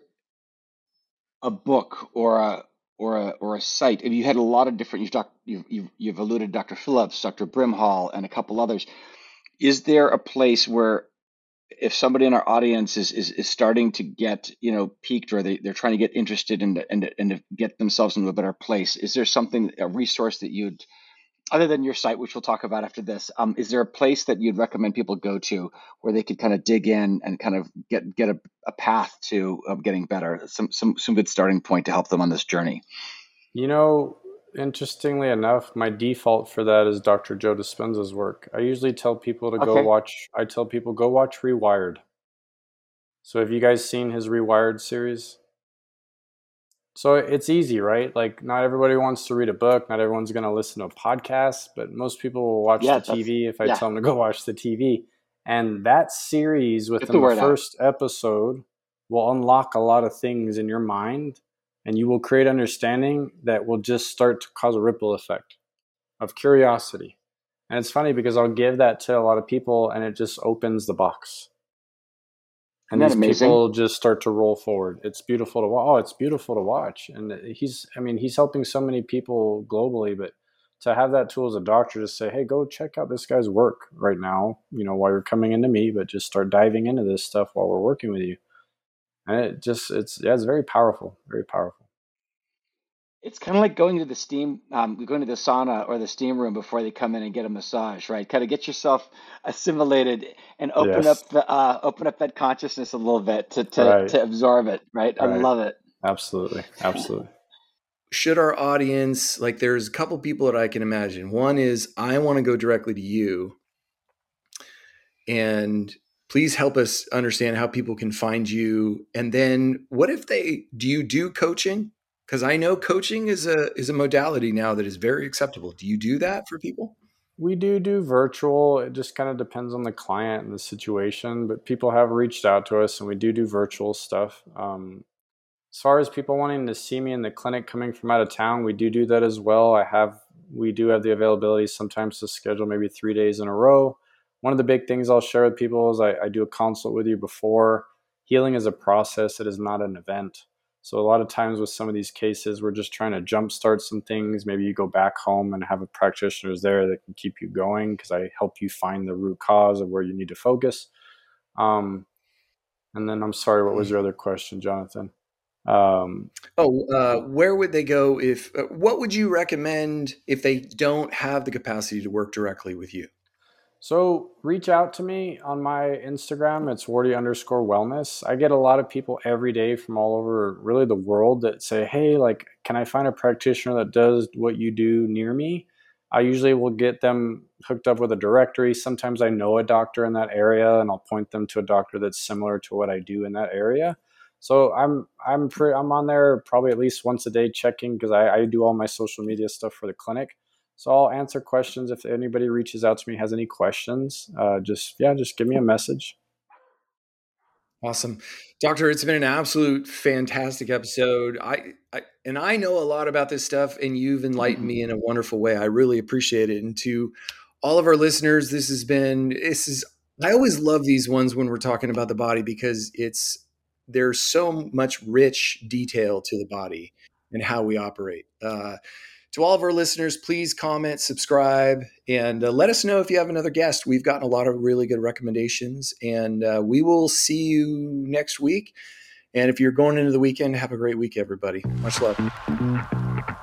a book or a site? And you had a lot of different. You've alluded to Dr. Phillips, Dr. Brimhall, and a couple others. Is there a place where, if somebody in our audience is starting to get piqued, or they're trying to get interested and to get themselves into a better place, is there a resource that you'd, other than your site, which we'll talk about after this, is there a place that you'd recommend people go to where they could kind of dig in and kind of get a path to getting better, some good starting point to help them on this journey? Interestingly enough, my default for that is Dr. Joe Dispenza's work. I usually tell people to go watch Rewired. So have you guys seen his Rewired series? So it's easy, right? Like, not everybody wants to read a book. Not everyone's going to listen to a podcast, but most people will watch the TV if I tell them to go watch the TV. And that series within the first episode will unlock a lot of things in your mind, and you will create understanding that will just start to cause a ripple effect of curiosity. And it's funny because I'll give that to a lot of people and it just opens the box. And these people just start to roll forward. It's beautiful to watch. Oh, it's beautiful to watch. And he's helping so many people globally, but to have that tool as a doctor to say, hey, go check out this guy's work right now, while you're coming into me, but just start diving into this stuff while we're working with you. And it's very powerful, very powerful. It's kind of like going to the sauna or the steam room before they come in and get a massage, right? Kind of get yourself assimilated and open up that consciousness a little bit to absorb it, right? I love it. Absolutely. Should our audience, there's a couple people that I can imagine. One is, I want to go directly to you, and please help us understand how people can find you. And then what if do you do coaching? Because I know coaching is a modality now that is very acceptable. Do you do that for people? We do virtual. It just kind of depends on the client and the situation, but people have reached out to us and we do virtual stuff. As far as people wanting to see me in the clinic coming from out of town, we do that as well. We do have the availability sometimes to schedule maybe 3 days in a row. One of the big things I'll share with people is I do a consult with you before. Healing is a process. It is not an event. So a lot of times with some of these cases, we're just trying to jumpstart some things. Maybe you go back home and have a practitioner there that can keep you going, because I help you find the root cause of where you need to focus. And then I'm sorry, what was your other question, Jonathan? Where would they go what would you recommend if they don't have the capacity to work directly with you? So reach out to me on my Instagram. It's Wardy_wellness. I get a lot of people every day from all over really the world that say, hey, can I find a practitioner that does what you do near me? I usually will get them hooked up with a directory. Sometimes I know a doctor in that area and I'll point them to a doctor that's similar to what I do in that area. So I'm on there probably at least once a day checking, because I do all my social media stuff for the clinic. So I'll answer questions if anybody reaches out to me, has any questions. Just give me a message. Awesome. Doctor, it's been an absolute fantastic episode. I know a lot about this stuff, and you've enlightened me in a wonderful way. I really appreciate it. And to all of our listeners, I always love these ones when we're talking about the body, because there's so much rich detail to the body and how we operate. To all of our listeners, please comment, subscribe, and let us know if you have another guest. We've gotten a lot of really good recommendations, and we will see you next week. And if you're going into the weekend, have a great week, everybody. Much love.